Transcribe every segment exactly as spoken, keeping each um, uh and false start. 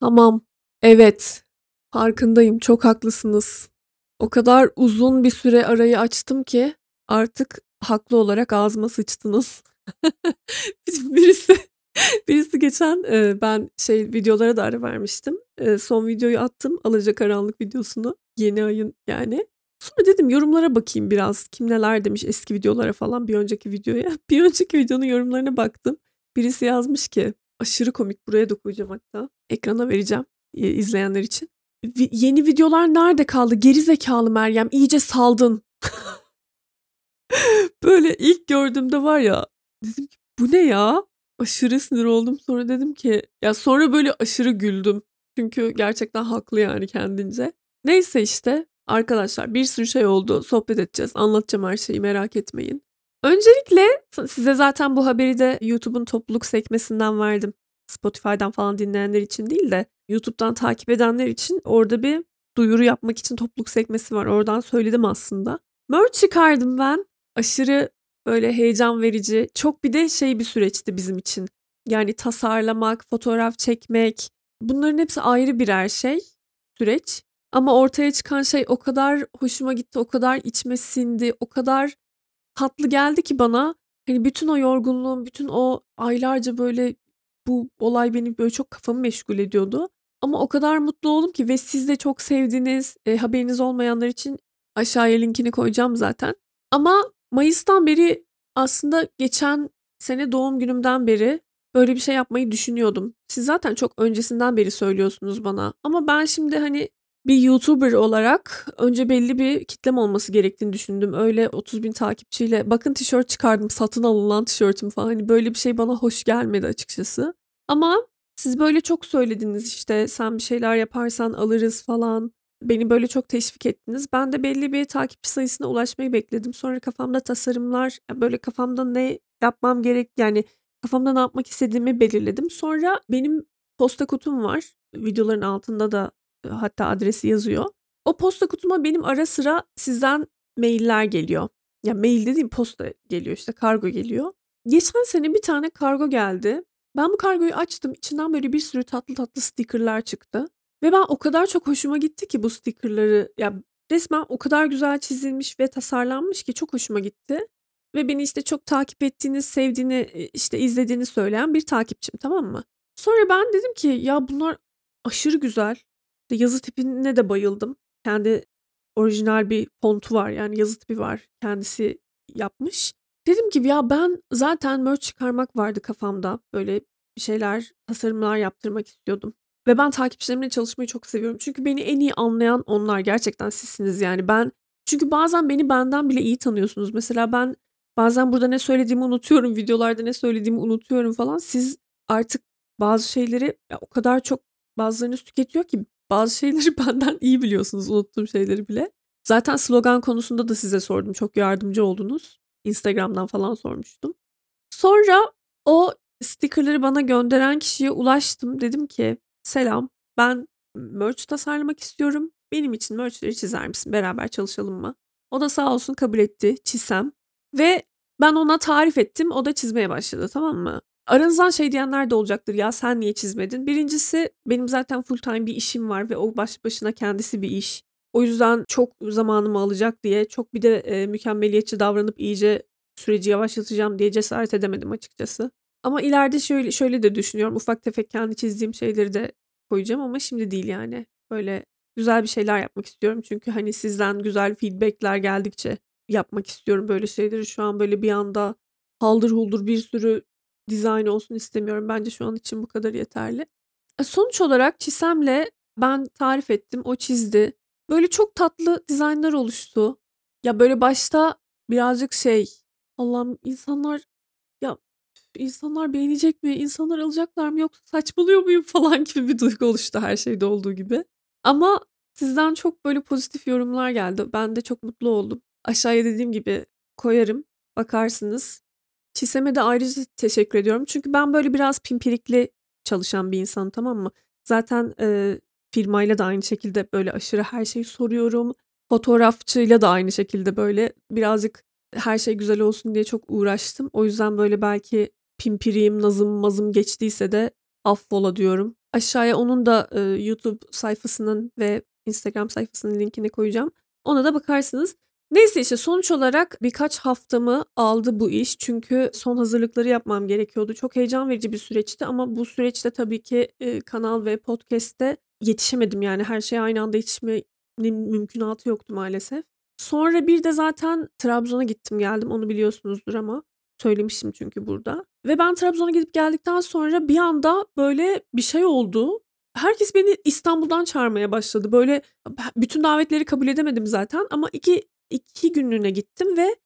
Tamam. Evet. Farkındayım. Çok haklısınız. O kadar uzun bir süre arayı açtım ki artık haklı olarak ağzıma sıçtınız. Birisi birisi geçen, eee, ben şey videolara da ara vermiştim. Eee, son videoyu attım, Alacakaranlık videosunu. Yeni ayın yani. Sonra dedim yorumlara bakayım biraz. Kim neler demiş eski videolara falan, bir önceki videoya. Bir önceki videonun yorumlarına baktım. Birisi yazmış ki aşırı komik, buraya da koyacağım hatta. Ekrana vereceğim, eee, izleyenler için. Vi "Yeni videolar nerede kaldı? Geri zekalı Meryem, iyice saldın." Böyle ilk gördüğümde var ya, dedim ki bu ne ya? Aşırı sinir oldum. Sonra dedim ki ya sonra böyle aşırı güldüm. Çünkü gerçekten haklı yani kendince. Neyse işte arkadaşlar bir sürü şey oldu. Sohbet edeceğiz. Anlatacağım her şeyi, merak etmeyin. Öncelikle s size zaten bu haberi de YouTube'un topluluk sekmesinden verdim. Spotify'dan falan dinleyenler için değil de YouTube'dan takip edenler için orada bir duyuru yapmak için topluluk sekmesi var. Oradan söyledim aslında. Merch çıkardım ben. Aşırı böyle heyecan verici, çok bir de şey bir süreçti bizim için. Yani tasarlamak, fotoğraf çekmek, bunların hepsi ayrı birer şey, süreç. Ama ortaya çıkan şey o kadar hoşuma gitti, o kadar içime sindi, o kadar tatlı geldi ki bana. Hani bütün o yorgunluğum, bütün o aylarca böyle bu olay beni böyle çok kafamı meşgul ediyordu. Ama o kadar mutlu oldum ki ve siz de çok sevdiniz. Eee, haberiniz olmayanlar için aşağıya linkini koyacağım zaten. Ama mayıstan beri aslında geçen sene doğum günümden beri böyle bir şey yapmayı düşünüyordum. Siz zaten çok öncesinden beri söylüyorsunuz bana ama ben şimdi, hani, bir YouTuber olarak önce belli bir kitlem olması gerektiğini düşündüm. Öyle otuz bin takipçiyle bakın tişört çıkardım, satın alınan tişörtüm falan. Hani, böyle bir şey bana hoş gelmedi açıkçası. Ama siz böyle çok söylediniz, işte, "Sen bir şeyler yaparsan alırız." falan. Beni böyle çok teşvik ettiniz. Ben de belli bir takipçi sayısına ulaşmayı bekledim. Sonra kafamda tasarımlar, ya, böyle kafamda ne yapmam gerek yani kafamda ne yapmak istediğimi belirledim. Sonra benim posta kutum var. Videoların altında da, eee, hatta adresi yazıyor. O posta kutuma benim ara sıra sizden mailler geliyor. Ya, mail dediğim posta geliyor, işte, kargo geliyor. Geçen sene bir tane kargo geldi. Ben bu kargoyu açtım. İçinden böyle bir sürü tatlı tatlı sticker'lar çıktı. Ve ben o kadar çok hoşuma gitti ki bu sticker'ları ya, resmen o kadar güzel çizilmiş ve tasarlanmış ki çok hoşuma gitti ve beni, işte, çok takip ettiğini, sevdiğini, eee, işte, izlediğini söyleyen bir takipçim, tamam mı? Sonra ben dedim ki, "Ya, bunlar aşırı güzel." İşte, yazı tipine de bayıldım. Kendi orijinal bir fontu var, yani, yazı tipi var. Kendisi yapmış. Dedim ki, "Ya, ben zaten merch çıkarmak vardı kafamda. Böyle bir şeyler, tasarımlar yaptırmak istiyordum." Ve ben takipçilerimle çalışmayı çok seviyorum. Çünkü beni en iyi anlayan onlar. Gerçekten sizsiniz yani. Ben çünkü bazen beni benden bile iyi tanıyorsunuz. Mesela ben bazen burada ne söylediğimi unutuyorum, videolarda ne söylediğimi unutuyorum falan. Siz artık bazı şeyleri ya o kadar çok bazılarınız tüketiyor ki bazı şeyleri benden iyi biliyorsunuz, unuttuğum şeyleri bile. Zaten slogan konusunda da size sordum. Çok yardımcı oldunuz. Instagram'dan falan sormuştum. Sonra o sticker'ları bana gönderen kişiye ulaştım. Dedim ki, "Selam, ben merch tasarlamak istiyorum. Benim için merch'leri çizer misin? Beraber çalışalım mı?" O da sağ olsun kabul etti, çizsem ve ben ona tarif ettim. O da çizmeye başladı, tamam mı? Aranızdan şey diyenler de olacaktır, "Ya, sen niye çizmedin?" Birincisi benim zaten full-time bir işim var ve o başlı başına kendisi bir iş. O yüzden çok zamanımı alacak diye, çok bir de, eee, mükemmeliyetçi davranıp iyice süreci yavaşlatacağım diye cesaret edemedim açıkçası. Ama ileride şöyle şöyle de düşünüyorum, ufak tefek kendi çizdiğim şeyleri de koyacağım ama şimdi değil yani. Böyle güzel bir şeyler yapmak istiyorum çünkü, hani, sizden güzel feedback'ler geldikçe yapmak istiyorum böyle şeyleri. Şu an böyle bir anda haldır huldur bir sürü dizayn olsun istemiyorum. Bence şu an için bu kadar yeterli. E, sonuç olarak Çisem'le ben tarif ettim, o çizdi. Böyle çok tatlı dizaynlar oluştu. Ya, böyle başta birazcık şey, Allah'ım insanlar ya, insanlar beğenecek mi, insanlar alacaklar mı yoksa saçmalıyor muyum falan gibi bir duygu oluştu her şeyde olduğu gibi. Ama sizden çok böyle pozitif yorumlar geldi. Ben de çok mutlu oldum. Aşağıya dediğim gibi koyarım, bakarsınız. Çisem'e de ayrıca teşekkür ediyorum. Çünkü ben böyle biraz pimpirikli çalışan bir insanım, tamam mı? Zaten, eee, firmayla da aynı şekilde böyle aşırı her şeyi soruyorum. Fotoğrafçıyla da aynı şekilde böyle birazcık her şey güzel olsun diye çok uğraştım. O yüzden böyle belki pimpiriğim, nazım mazım geçtiyse de affola diyorum. Aşağıya onun da, eee, YouTube sayfasının ve Instagram sayfasının linkini koyacağım. Ona da bakarsınız. Neyse, işte, sonuç olarak birkaç haftamı aldı bu iş. Çünkü son hazırlıkları yapmam gerekiyordu. Çok heyecan verici bir süreçti ama bu süreçte tabii ki, eee, kanal ve podcast'te yetişemedim. Yani her şeye aynı anda yetişmenin mümkünatı yoktu maalesef. Sonra bir de zaten Trabzon'a gittim geldim. Onu biliyorsunuzdur ama söylemiştim çünkü burada ve ben Trabzon'a gidip geldikten sonra bir anda, böyle, bir şey oldu. Herkes beni İstanbul'dan çağırmaya başladı. Böyle, b bütün davetleri kabul edemedim zaten ama iki iki günlüğüne gittim ve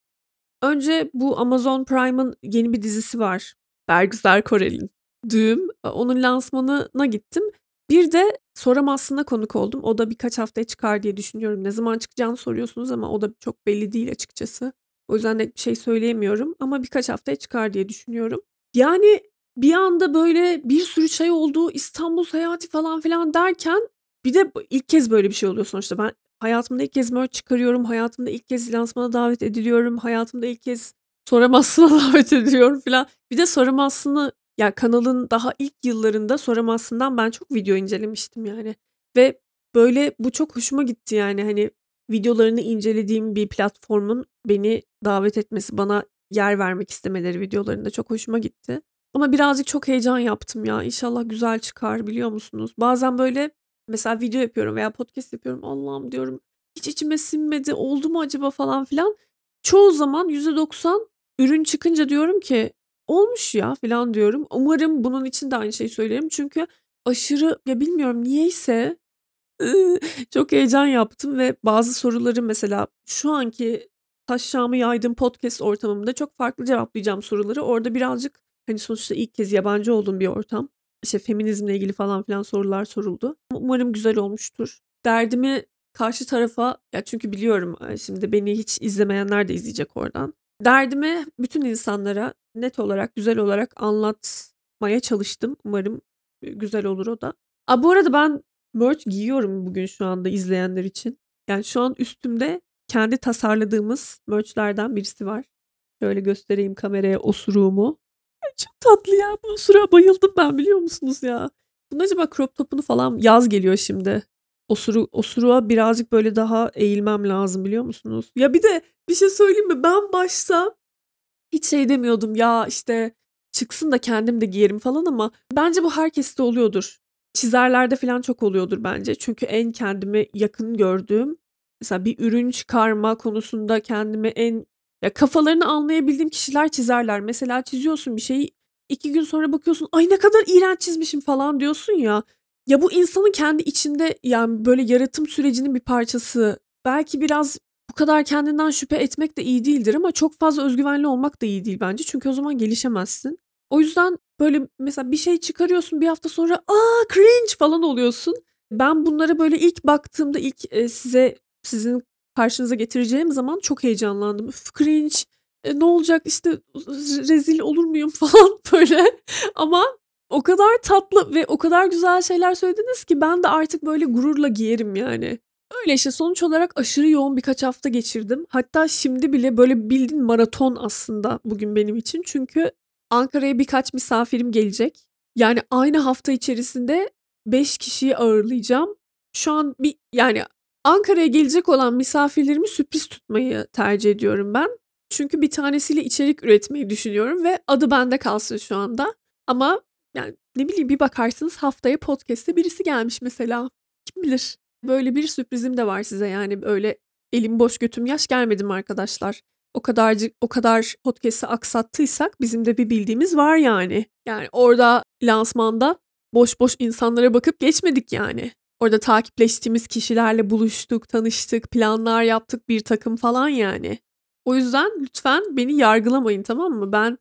önce bu Amazon Prime'ın yeni bir dizisi var. Bergüzar Korel'in Düğüm. Eee, onun lansmanına gittim. Bir de Soramazsın'a konuk oldum. O da birkaç haftaya çıkar diye düşünüyorum. Ne zaman çıkacağını soruyorsunuz ama o da çok belli değil açıkçası. O yüzden net bir şey söyleyemiyorum ama birkaç haftaya çıkar diye düşünüyorum. Yani bir anda böyle bir sürü şey oldu. İstanbul seyahati falan filan derken bir de b ilk kez böyle bir şey oluyor sonuçta. Ben hayatımda ilk kez merch çıkarıyorum. Hayatımda ilk kez lansmana davet ediliyorum. Hayatımda ilk kez Soramazsın'a davet ediliyorum filan. Bir de Soramazsın'ı ya, kanalın daha ilk yıllarında Soramazsın'dan ben çok video incelemiştim yani ve böyle bu çok hoşuma gitti yani, hani, videolarını incelediğim bir platformun beni davet etmesi, bana yer vermek istemeleri videolarında çok hoşuma gitti. Ama birazcık çok heyecan yaptım ya. İnşallah güzel çıkar, biliyor musunuz? Bazen böyle mesela video yapıyorum veya podcast yapıyorum. Allah'ım diyorum, hiç içime sinmedi, oldu mu acaba falan filan. Çoğu zaman yüzde doksan ürün çıkınca diyorum ki olmuş ya filan diyorum. Umarım bunun için de aynı şeyi söylerim. Çünkü aşırı ya bilmiyorum niyeyse ııı, çok heyecan yaptım ve bazı soruları mesela şu anki taşşağımı yaydığım podcast ortamımda çok farklı cevaplayacağım soruları. Orada birazcık, hani, sonuçta ilk kez yabancı olduğum bir ortam. İşte, feminizmle ilgili falan filan sorular soruldu. Umarım güzel olmuştur. Derdimi karşı tarafa ya, çünkü biliyorum, eee, şimdi beni hiç izlemeyenler de izleyecek oradan. Derdimi bütün insanlara net olarak, güzel olarak anlatmaya çalıştım. Umarım, eee, güzel olur o da. A, bu arada ben merch giyiyorum bugün şu anda izleyenler için. Yani, şu an üstümde kendi tasarladığımız merch'lerden birisi var. Şöyle göstereyim kameraya osuruğumu. Ay, çok tatlı ya. Bu osuruğa bayıldım ben, biliyor musunuz ya? Bunun acaba crop top'unu falan yaz geliyor şimdi. Osuru osuruğa birazcık böyle daha eğilmem lazım, biliyor musunuz? Ya, bir de bir şey söyleyeyim mi? Ben başta hiç şey demiyordum, ya, işte, çıksın da kendim de giyerim falan ama bence bu herkeste oluyordur. Çizerlerde falan çok oluyordur bence. Çünkü en kendime yakın gördüğüm, mesela bir ürün çıkarma konusunda kendime en ya, kafalarını anlayabildiğim kişiler çizerler. Mesela çiziyorsun bir şeyi, iki gün sonra bakıyorsun, "Ay, ne kadar iğrenç çizmişim." falan diyorsun ya. Ya, bu insanın kendi içinde, yani, böyle yaratım sürecinin bir parçası. Belki biraz bu kadar kendinden şüphe etmek de iyi değildir ama çok fazla öz güvenli olmak da iyi değil bence. Çünkü o zaman gelişemezsin. O yüzden, böyle, mesela bir şey çıkarıyorsun, bir hafta sonra, "A, cringe!" falan oluyorsun. Ben bunlara böyle ilk baktığımda, ilk, eee, size sizin karşınıza getireceğim zaman çok heyecanlandım. "Üf, cringe, eee, ne olacak, işte, z rezil olur muyum?" falan böyle ama o kadar tatlı ve o kadar güzel şeyler söylediniz ki ben de artık böyle gururla giyerim yani. Öyle işte, sonuç olarak aşırı yoğun birkaç hafta geçirdim. Hatta şimdi bile böyle bildiğin maraton aslında bugün benim için. Çünkü Ankara'ya birkaç misafirim gelecek. Yani aynı hafta içerisinde beş kişiyi ağırlayacağım. Şu an bir yani Ankara'ya gelecek olan misafirlerimi sürpriz tutmayı tercih ediyorum ben. Çünkü bir tanesiyle içerik üretmeyi düşünüyorum ve adı bende kalsın şu anda. Ama yani ne bileyim bir bakarsınız haftaya podcast'te birisi gelmiş mesela. Kim bilir? Böyle bir sürprizim de var size yani öyle elim boş götüm yaş gelmedim arkadaşlar. O kadarcık o kadar podcast'i aksattıysak bizim de bir bildiğimiz var yani. Yani orada lansmanda boş boş insanlara bakıp geçmedik yani. Orada takipleştiğimiz kişilerle buluştuk, tanıştık, planlar yaptık bir takım falan yani. O yüzden lütfen beni yargılamayın, tamam mı? Ben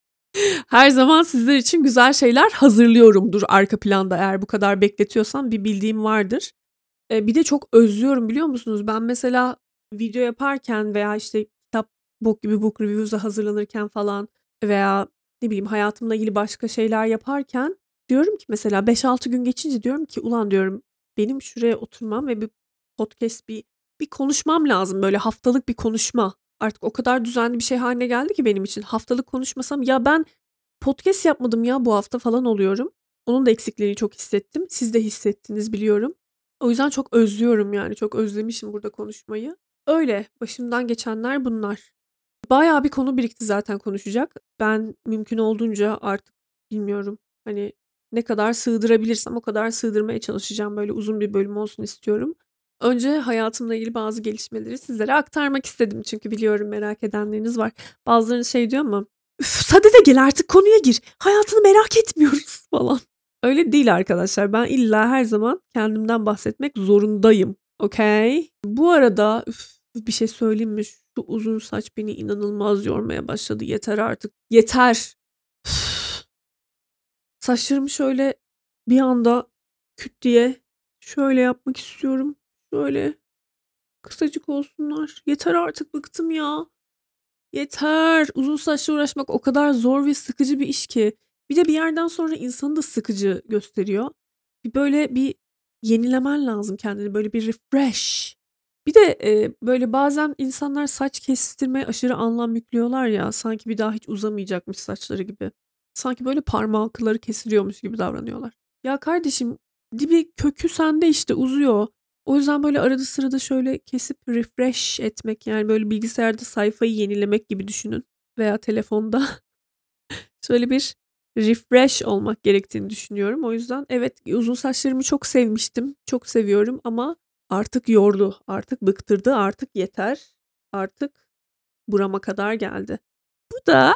her zaman sizler için güzel şeyler hazırlıyorumdur arka planda. Eğer bu kadar bekletiyorsam bir bildiğim vardır. Eee, bir de çok özlüyorum, biliyor musunuz? Ben mesela video yaparken veya, işte, kitap, Book gibi Book Reviews'a hazırlanırken falan veya ne bileyim hayatımla ilgili başka şeyler yaparken diyorum ki mesela beş altı gün geçince diyorum ki "Ulan" diyorum, "benim şuraya oturmam ve bir podcast, bir bir konuşmam lazım." Böyle haftalık bir konuşma. Artık o kadar düzenli bir şey hâline geldi ki benim için. Haftalık konuşmasam, "Ya, ben podcast yapmadım ya bu hafta." falan oluyorum. Onun da eksikliğini çok hissettim. Siz de hissettiniz biliyorum. O yüzden çok özlüyorum yani. Çok özlemişim burada konuşmayı. Öyle. Başımdan geçenler bunlar. Bayağı bir konu birikti zaten konuşacak. Ben mümkün olduğunca artık bilmiyorum, hani, ne kadar sığdırabilirsem o kadar sığdırmaya çalışacağım. Böyle uzun bir bölüm olsun istiyorum. Önce hayatımla ilgili bazı gelişmeleri sizlere aktarmak istedim çünkü biliyorum merak edenleriniz var. Bazılarınız şey diyor ama "Üf, sadede gel artık konuya gir. Hayatını merak etmiyoruz." falan. Öyle değil arkadaşlar. Ben illa her zaman kendimden bahsetmek zorundayım. Okay? Bu arada üf, bir şey söyleyeyim mi? Şu uzun saç beni inanılmaz yormaya başladı. Yeter artık. Yeter. Üf. Saçlarımı şöyle bir anda küt diye şöyle yapmak istiyorum. Şöyle kısacık olsunlar. Yeter artık bıktım ya. Yeter. Uzun saçla uğraşmak o kadar zor ve sıkıcı bir iş ki. Bir de bir yerden sonra insanı da sıkıcı gösteriyor. Bir böyle bir yenilemen lazım kendini. Böyle bir refresh. Bir de, eee, böyle bazen insanlar saç kestirmeye aşırı anlam yüklüyorlar ya, sanki bir daha hiç uzamayacakmış saçları gibi. Sanki böyle parmakları kesiliyormuş gibi davranıyorlar. Ya kardeşim, dibi kökü sende işte, uzuyor. O yüzden böyle arada sırada şöyle kesip refresh etmek, yani böyle bilgisayarda sayfayı yenilemek gibi düşünün veya telefonda şöyle bir refresh olmak gerektiğini düşünüyorum. O yüzden evet, uzun saçlarımı çok sevmiştim, çok seviyorum ama artık yordu, artık bıktırdı, artık yeter, artık burama kadar geldi. Bu da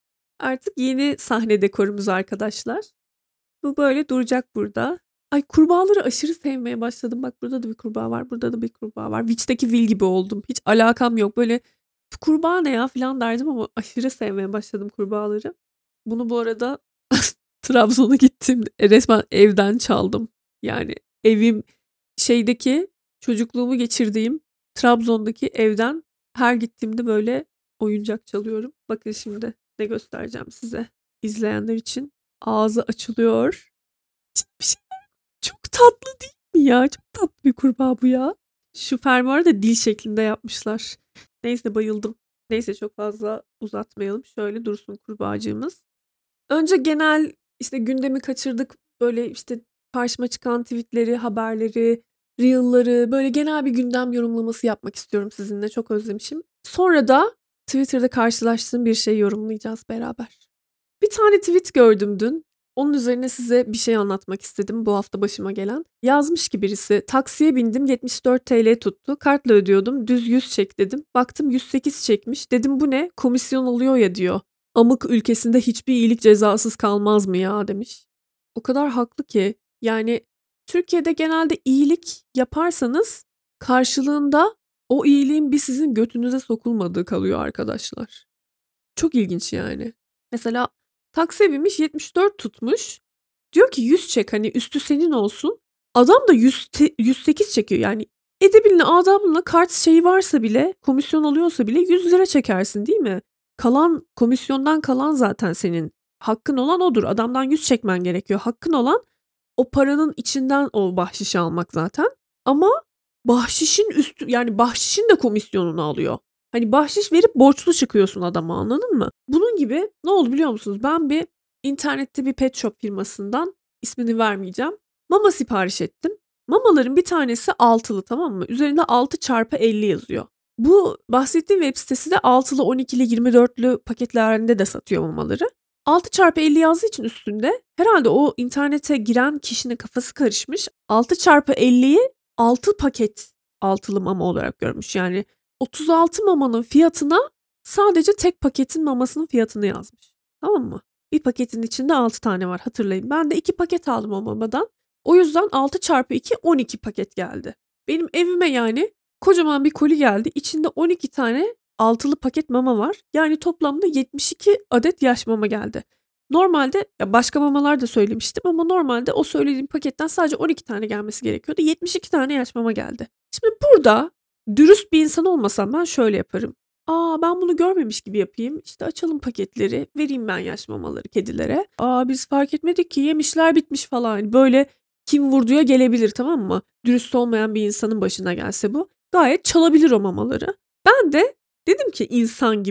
artık yeni sahne dekorumuz arkadaşlar. Bu böyle duracak burada. Ay, kurbağaları aşırı sevmeye başladım. Bak burada da bir kurbağa var, burada da bir kurbağa var. Witch'teki Will gibi oldum. Hiç alakam yok. Böyle kurbağa ne ya falan derdim ama aşırı sevmeye başladım kurbağaları. Bunu bu arada Trabzon'a gittiğimde e, resmen evden çaldım. Yani evim şeydeki çocukluğumu geçirdiğim Trabzon'daki evden her gittiğimde böyle oyuncak çalıyorum. Bakın şimdi ne göstereceğim size izleyenler için. Ağzı açılıyor. Bir şey çok tatlı değil mi ya? Çok tatlı bir kurbağa bu ya. Şu fermuarı da dil şeklinde yapmışlar. Neyse bayıldım. Neyse çok fazla uzatmayalım. Şöyle dursun kurbağacığımız. Önce genel işte gündemi kaçırdık. Böyle işte karşıma çıkan tweetleri, haberleri, reel'ları böyle genel bir gündem yorumlaması yapmak istiyorum sizinle. Çok özlemişim. Sonra da Twitter'da karşılaştığım bir şeyi yorumlayacağız beraber. Bir tane tweet gördüm dün. Onun üzerine size bir şey anlatmak istedim bu hafta başıma gelen. Yazmış ki birisi, taksiye bindim yetmiş dört T L tuttu. Kartla ödüyordum. Düz yüz çek dedim. Baktım yüz sekiz çekmiş. Dedim bu ne? Komisyon oluyor ya diyor. Amık ülkesinde hiçbir iyilik cezasız kalmaz mı ya demiş. O kadar haklı ki. Yani Türkiye'de genelde iyilik yaparsanız karşılığında o iyiliğin bir sizin götünüze sokulmadığı kalıyor arkadaşlar. Çok ilginç yani. Mesela taksiye binmiş yetmiş dört tutmuş. Diyor ki yüz çek hani üstü senin olsun. Adam da yüz, te- yüz sekiz çekiyor. Yani edebinle adabınla kart şeyi varsa bile komisyon alıyorsa bile yüz lira çekersin değil mi? Kalan komisyondan kalan zaten senin. Hakkın olan odur. Adamdan yüz çekmen gerekiyor. Hakkın olan o paranın içinden o bahşişi almak zaten. Ama bahşişin üstü yani bahşişin de komisyonunu alıyor. Hani bahşiş verip borçlu çıkıyorsun adama anladın mı? Bunun gibi ne oldu biliyor musunuz? Ben bir internette bir pet shop firmasından ismini vermeyeceğim. Mama sipariş ettim. Mamaların bir tanesi altılı tamam mı? Üzerinde altı çarpı elli yazıyor. Bu bahsettiğim web sitesi de altılı, on ikili, yirmi dörtlü paketlerinde de satıyor mamaları. altı çarpı elli yazdığı için üstünde herhalde o internete giren kişinin kafası karışmış. altı çarpı elliyi altı paket altılı mama olarak görmüş. Yani otuz altı mamanın fiyatına sadece tek paketin mamasının fiyatını yazmış. Tamam mı? Bir paketin içinde altı tane var hatırlayın. Ben de iki paket aldım o mamadan. O yüzden altı çarpı iki on iki paket geldi. Benim evime yani kocaman bir koli geldi. İçinde on iki tane altılı paket mama var. Yani toplamda yetmiş iki adet yaş mama geldi. Normalde ya başka mamalar da söylemiştim ama normalde o söylediğim paketten sadece on iki tane gelmesi gerekiyordu. yetmiş iki tane yaş mama geldi. Şimdi burada dürüst bir insan olmasam ben şöyle yaparım. Aa ben bunu görmemiş gibi yapayım. İşte açalım paketleri, vereyim ben yaş mamaları kedilere. Aa biz fark etmedik ki yemişler bitmiş falan. Hani böyle kim vurduya gelebilir tamam mı? Dürüst olmayan bir insanın başına gelse bu. Gayet çalabilir o mamaları. Ben de dedim ki insan gibi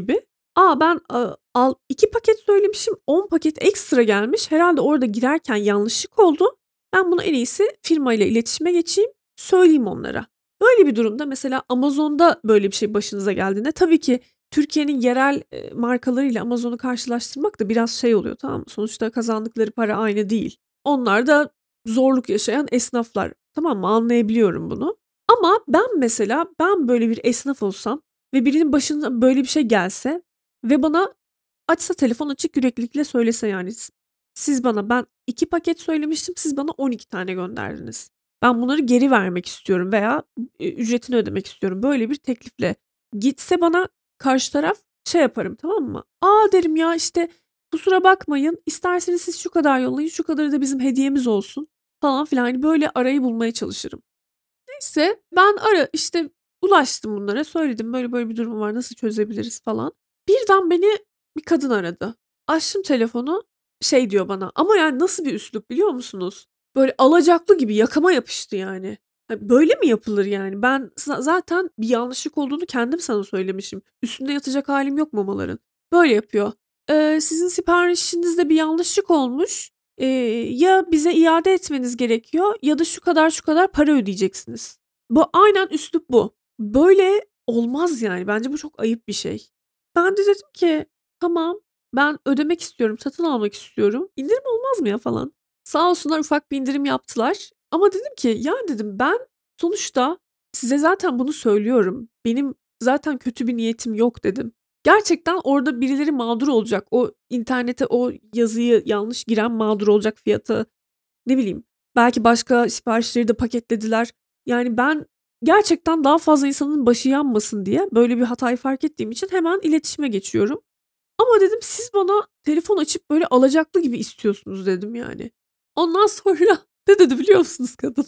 A, ben, aaa, al iki paket söylemişim, on paket ekstra gelmiş. Herhâlde orada girerken yanlışlık oldu. Ben bunu en iyisi firmayla iletişime geçeyim, söyleyeyim onlara. Böyle bir durumda mesela Amazon'da böyle bir şey başınıza geldiğinde tabii ki Türkiye'nin yerel, eee, markalarıyla Amazon'u karşılaştırmak da biraz şey oluyor, tamam mı? Sonuçta kazandıkları para aynı değil. Onlar da zorluk yaşayan esnaflar, tamam mı? Anlayabiliyorum bunu. Ama ben mesela, ben böyle bir esnaf olsam ve birinin başına böyle bir şey gelse ve bana açsa telefon açık yüreklilikle söylese yani s siz bana ben iki paket söylemiştim, siz bana on iki tane gönderdiniz. Ben bunları geri vermek istiyorum veya, eee, ücretini ödemek istiyorum. Böyle bir teklifle gitse bana karşı taraf şey yaparım, tamam mı? "A!" derim, "Ya, işte, kusura bakmayın, isterseniz siz şu kadar yollayın, şu kadarı da bizim hediyemiz olsun." falan filan. Hani, böyle arayı bulmaya çalışırım. Neyse ben ara işte ulaştım bunlara, söyledim, böyle böyle bir durum var, nasıl çözebiliriz falan. Birden beni bir kadın aradı. Açtım telefonu, şey diyor bana ama yani nasıl bir üslup biliyor musunuz? Böyle alacaklı gibi yakama yapıştı yani. Ha, böyle mi yapılır yani? Ben za zaten bir yanlışlık olduğunu kendim sana söylemişim. Üstünde yatacak hâlim yok mamaların. Böyle yapıyor. Eee, "Sizin siparişinizde bir yanlışlık olmuş. Eee, ya bize iade etmeniz gerekiyor ya da şu kadar şu kadar para ödeyeceksiniz." Bu aynen üslup bu. Böyle olmaz yani. Bence bu çok ayıp bir şey. Ben de dedim ki, "Tamam, ben ödemek istiyorum, satın almak istiyorum. İndirim olmaz mı ya?" falan. Sağ olsunlar ufak bir indirim yaptılar ama dedim ki, "Ya" dedim, "ben sonuçta size zaten bunu söylüyorum. Benim zaten kötü bir niyetim yok." dedim. Gerçekten orada birileri mağdur olacak. O internete o yazıyı yanlış giren mağdur olacak fiyata. Ne bileyim, belki başka siparişleri de paketlediler. Yani ben gerçekten daha fazla insanın başı yanmasın diye böyle bir hatayı fark ettiğim için hemen iletişime geçiyorum. Ama dedim siz bana telefon açıp böyle alacaklı gibi istiyorsunuz dedim yani. Ondan sonra ne dedi biliyor musunuz kadın?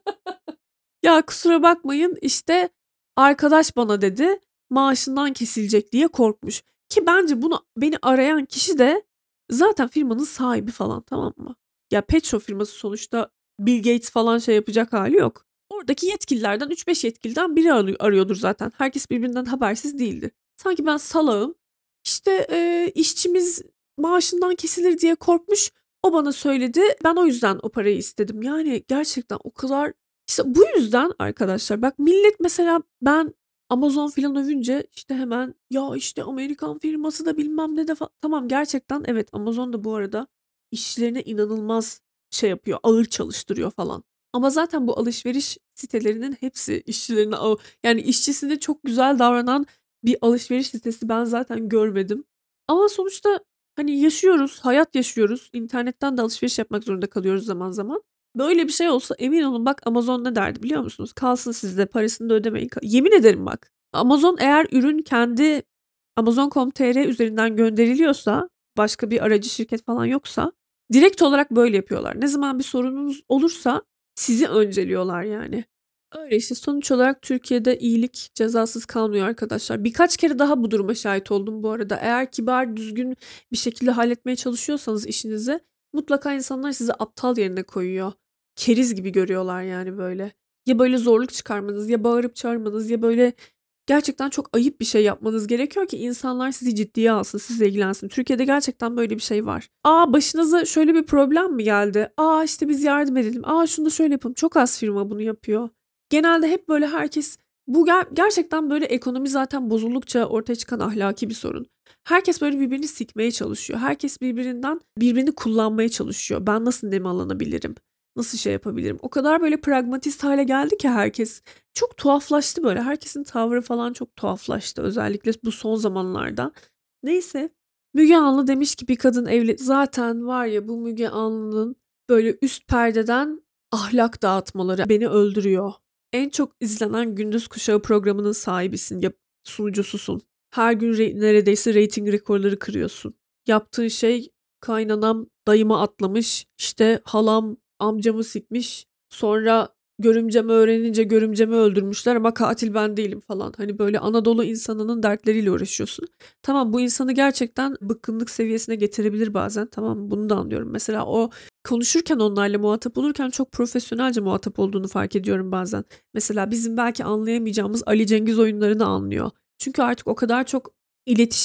Ya kusura bakmayın işte arkadaş bana dedi maaşından kesilecek diye korkmuş. Ki bence bunu beni arayan kişi de zaten firmanın sahibi falan, tamam mı? Ya pet shop firması sonuçta Bill Gates falan şey yapacak hâli yok. Oradaki yetkililerden üç beş yetkiliden biri arıyor arıyordur zaten. Herkes birbirinden habersiz değildir. Sanki ben salağım, işte, eee, işçimiz maaşından kesilir diye korkmuş, o bana söyledi, ben o yüzden o parayı istedim. Yani gerçekten o kadar işte bu yüzden arkadaşlar bak millet mesela ben Amazon filan övünce işte hemen ya işte Amerikan firması da bilmem ne de fa tamam gerçekten evet Amazon da bu arada işçilerine inanılmaz şey yapıyor, ağır çalıştırıyor falan. Ama zaten bu alışveriş sitelerinin hepsi işçilerine ağ yani işçisine çok güzel davranan bir alışveriş sitesi ben zaten görmedim. Ama sonuçta, hani, yaşıyoruz, hayat yaşıyoruz. İnternetten de alışveriş yapmak zorunda kalıyoruz zaman zaman. Böyle bir şey olsa emin olun bak Amazon ne derdi biliyor musunuz? "Kalsın sizde, parasını da ödemeyin." Ka yemin ederim bak. Amazon eğer ürün kendi amazon nokta com nokta tr üzerinden gönderiliyorsa, başka bir aracı şirket falan yoksa direkt olarak böyle yapıyorlar. Ne zaman bir sorununuz olursa sizi önceliyorlar yani. Öyle işte sonuç olarak Türkiye'de iyilik cezasız kalmıyor arkadaşlar. Birkaç kere daha bu duruma şahit oldum bu arada. Eğer kibar, düzgün bir şekilde halletmeye çalışıyorsanız işinizi mutlaka insanlar sizi aptal yerine koyuyor. Keriz gibi görüyorlar yani böyle. Ya böyle zorluk çıkarmanız ya bağırıp çağırmanız ya böyle gerçekten çok ayıp bir şey yapmanız gerekiyor ki insanlar sizi ciddiye alsın, sizle ilgilensin. Türkiye'de gerçekten böyle bir şey var. "A, başınıza şöyle bir problem mi geldi? A, işte biz yardım edelim. A, şunu da şöyle yapalım." Çok az firma bunu yapıyor. Genelde hep böyle herkes bu ger gerçekten böyle ekonomi zaten bozuldukça ortaya çıkan ahlaki bir sorun. Herkes böyle birbirini sikmeye çalışıyor. Herkes birbirinden birbirini kullanmaya çalışıyor. Ben nasıl nemalanabilirim? Nasıl şey yapabilirim? O kadar böyle pragmatist hâle geldi ki herkes. Çok tuhaflaştı böyle. Herkesin tavrı falan çok tuhaflaştı özellikle bu son zamanlarda. Neyse, Müge Anlı demiş ki bir kadın evli zaten var ya bu Müge Anlı'nın böyle üst perdeden ahlak dağıtmaları beni öldürüyor. En çok izlenen Gündüz Kuşağı programının sahibisin, yap sunucususun. Her gün re neredeyse reyting rekorları kırıyorsun. Yaptığın şey kaynanam dayıma atlamış, işte halam amcamı sikmiş, sonra görümcemi öğrenince görümcemi öldürmüşler ama katil ben değilim falan. Hani böyle Anadolu insanının dertleriyle uğraşıyorsun. Tamam bu insanı gerçekten bıkkınlık seviyesine getirebilir bazen tamam mı? Bunu da anlıyorum. Mesela o konuşurken onlarla muhatap olurken çok profesyonelce muhatap olduğunu fark ediyorum bazen. Mesela bizim belki anlayamayacağımız Ali Cengiz oyunlarını anlıyor. Çünkü artık o kadar çok iletişim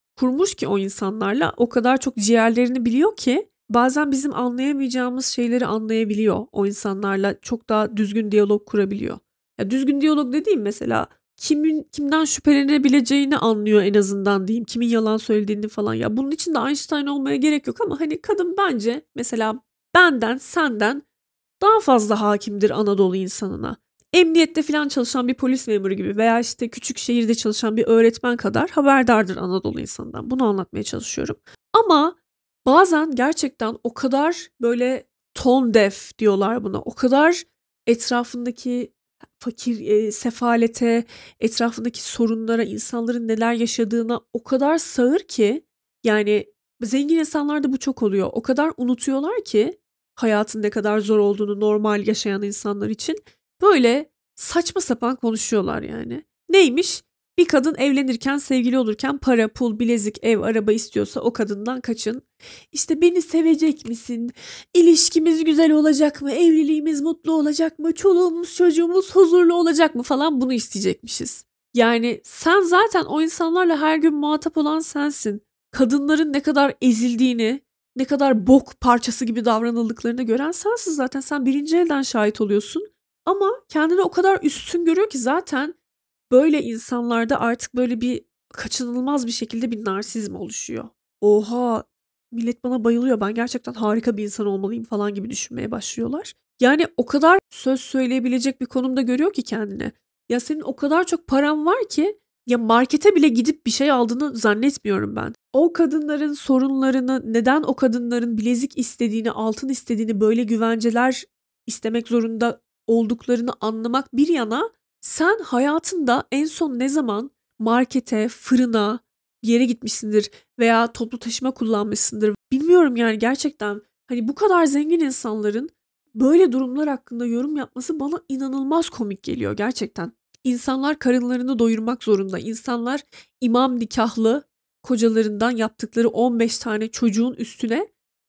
kurmuş ki o insanlarla. O kadar çok ciğerlerini biliyor ki bazen bizim anlayamayacağımız şeyleri anlayabiliyor o insanlarla. Çok daha düzgün diyalog kurabiliyor. Ya, düzgün diyalog dediğim mesela kimin kimden şüphelenebileceğini anlıyor en azından diyeyim. Kimin yalan söylediğini falan. Ya, bunun için de Einstein olmaya gerek yok ama, hani, kadın bence mesela benden, senden daha fazla hakimdir Anadolu insanına. Emniyette filan çalışan bir polis memuru gibi veya, işte, küçük şehirde çalışan bir öğretmen kadar haberdardır Anadolu insanından. Bunu anlatmaya çalışıyorum. Ama bazen gerçekten o kadar, böyle, tone deaf diyorlar buna. O kadar etrafındaki fakir, eee, sefalete, etrafındaki sorunlara, insanların neler yaşadığına o kadar sağır ki, yani, zengin insanlarda bu çok oluyor. O kadar unutuyorlar ki hayatın ne kadar zor olduğunu normal yaşayan insanlar için, böyle saçma sapan konuşuyorlar yani. Neymiş? Bir kadın evlenirken, sevgili olurken para, pul, bilezik, ev, araba istiyorsa o kadından kaçın. İşte beni sevecek misin? İlişkimiz güzel olacak mı? Evliliğimiz mutlu olacak mı? Çoluğumuz, çocuğumuz huzurlu olacak mı falan bunu isteyecekmişiz. Yani sen zaten o insanlarla her gün muhatap olan sensin. Kadınların ne kadar ezildiğini, ne kadar bok parçası gibi davranıldıklarını gören sensin zaten. Sen birinci elden şahit oluyorsun. Ama kendini o kadar üstün görüyor ki zaten böyle insanlarda artık böyle bir kaçınılmaz bir şekilde bir narsizm oluşuyor. Oha! Millet bana bayılıyor. Ben gerçekten harika bir insan olmalıyım falan gibi düşünmeye başlıyorlar. Yani o kadar söz söyleyebilecek bir konumda görüyor ki kendini. Ya senin o kadar çok paran var ki ya markete bile gidip bir şey aldığını zannetmiyorum ben. O kadınların sorunlarını, neden o kadınların bilezik istediğini, altın istediğini, böyle güvenceler istemek zorunda olduklarını anlamak bir yana, sen hayatında en son ne zaman markete, fırına, bir yere gitmişsindir veya toplu taşıma kullanmışsındır. Bilmiyorum yani gerçekten hani bu kadar zengin insanların böyle durumlar hakkında yorum yapması bana inanılmaz komik geliyor gerçekten. İnsanlar karınlarını doyurmak zorunda. İnsanlar imam nikahlı kocalarından yaptıkları on beş tane çocuğun üstüne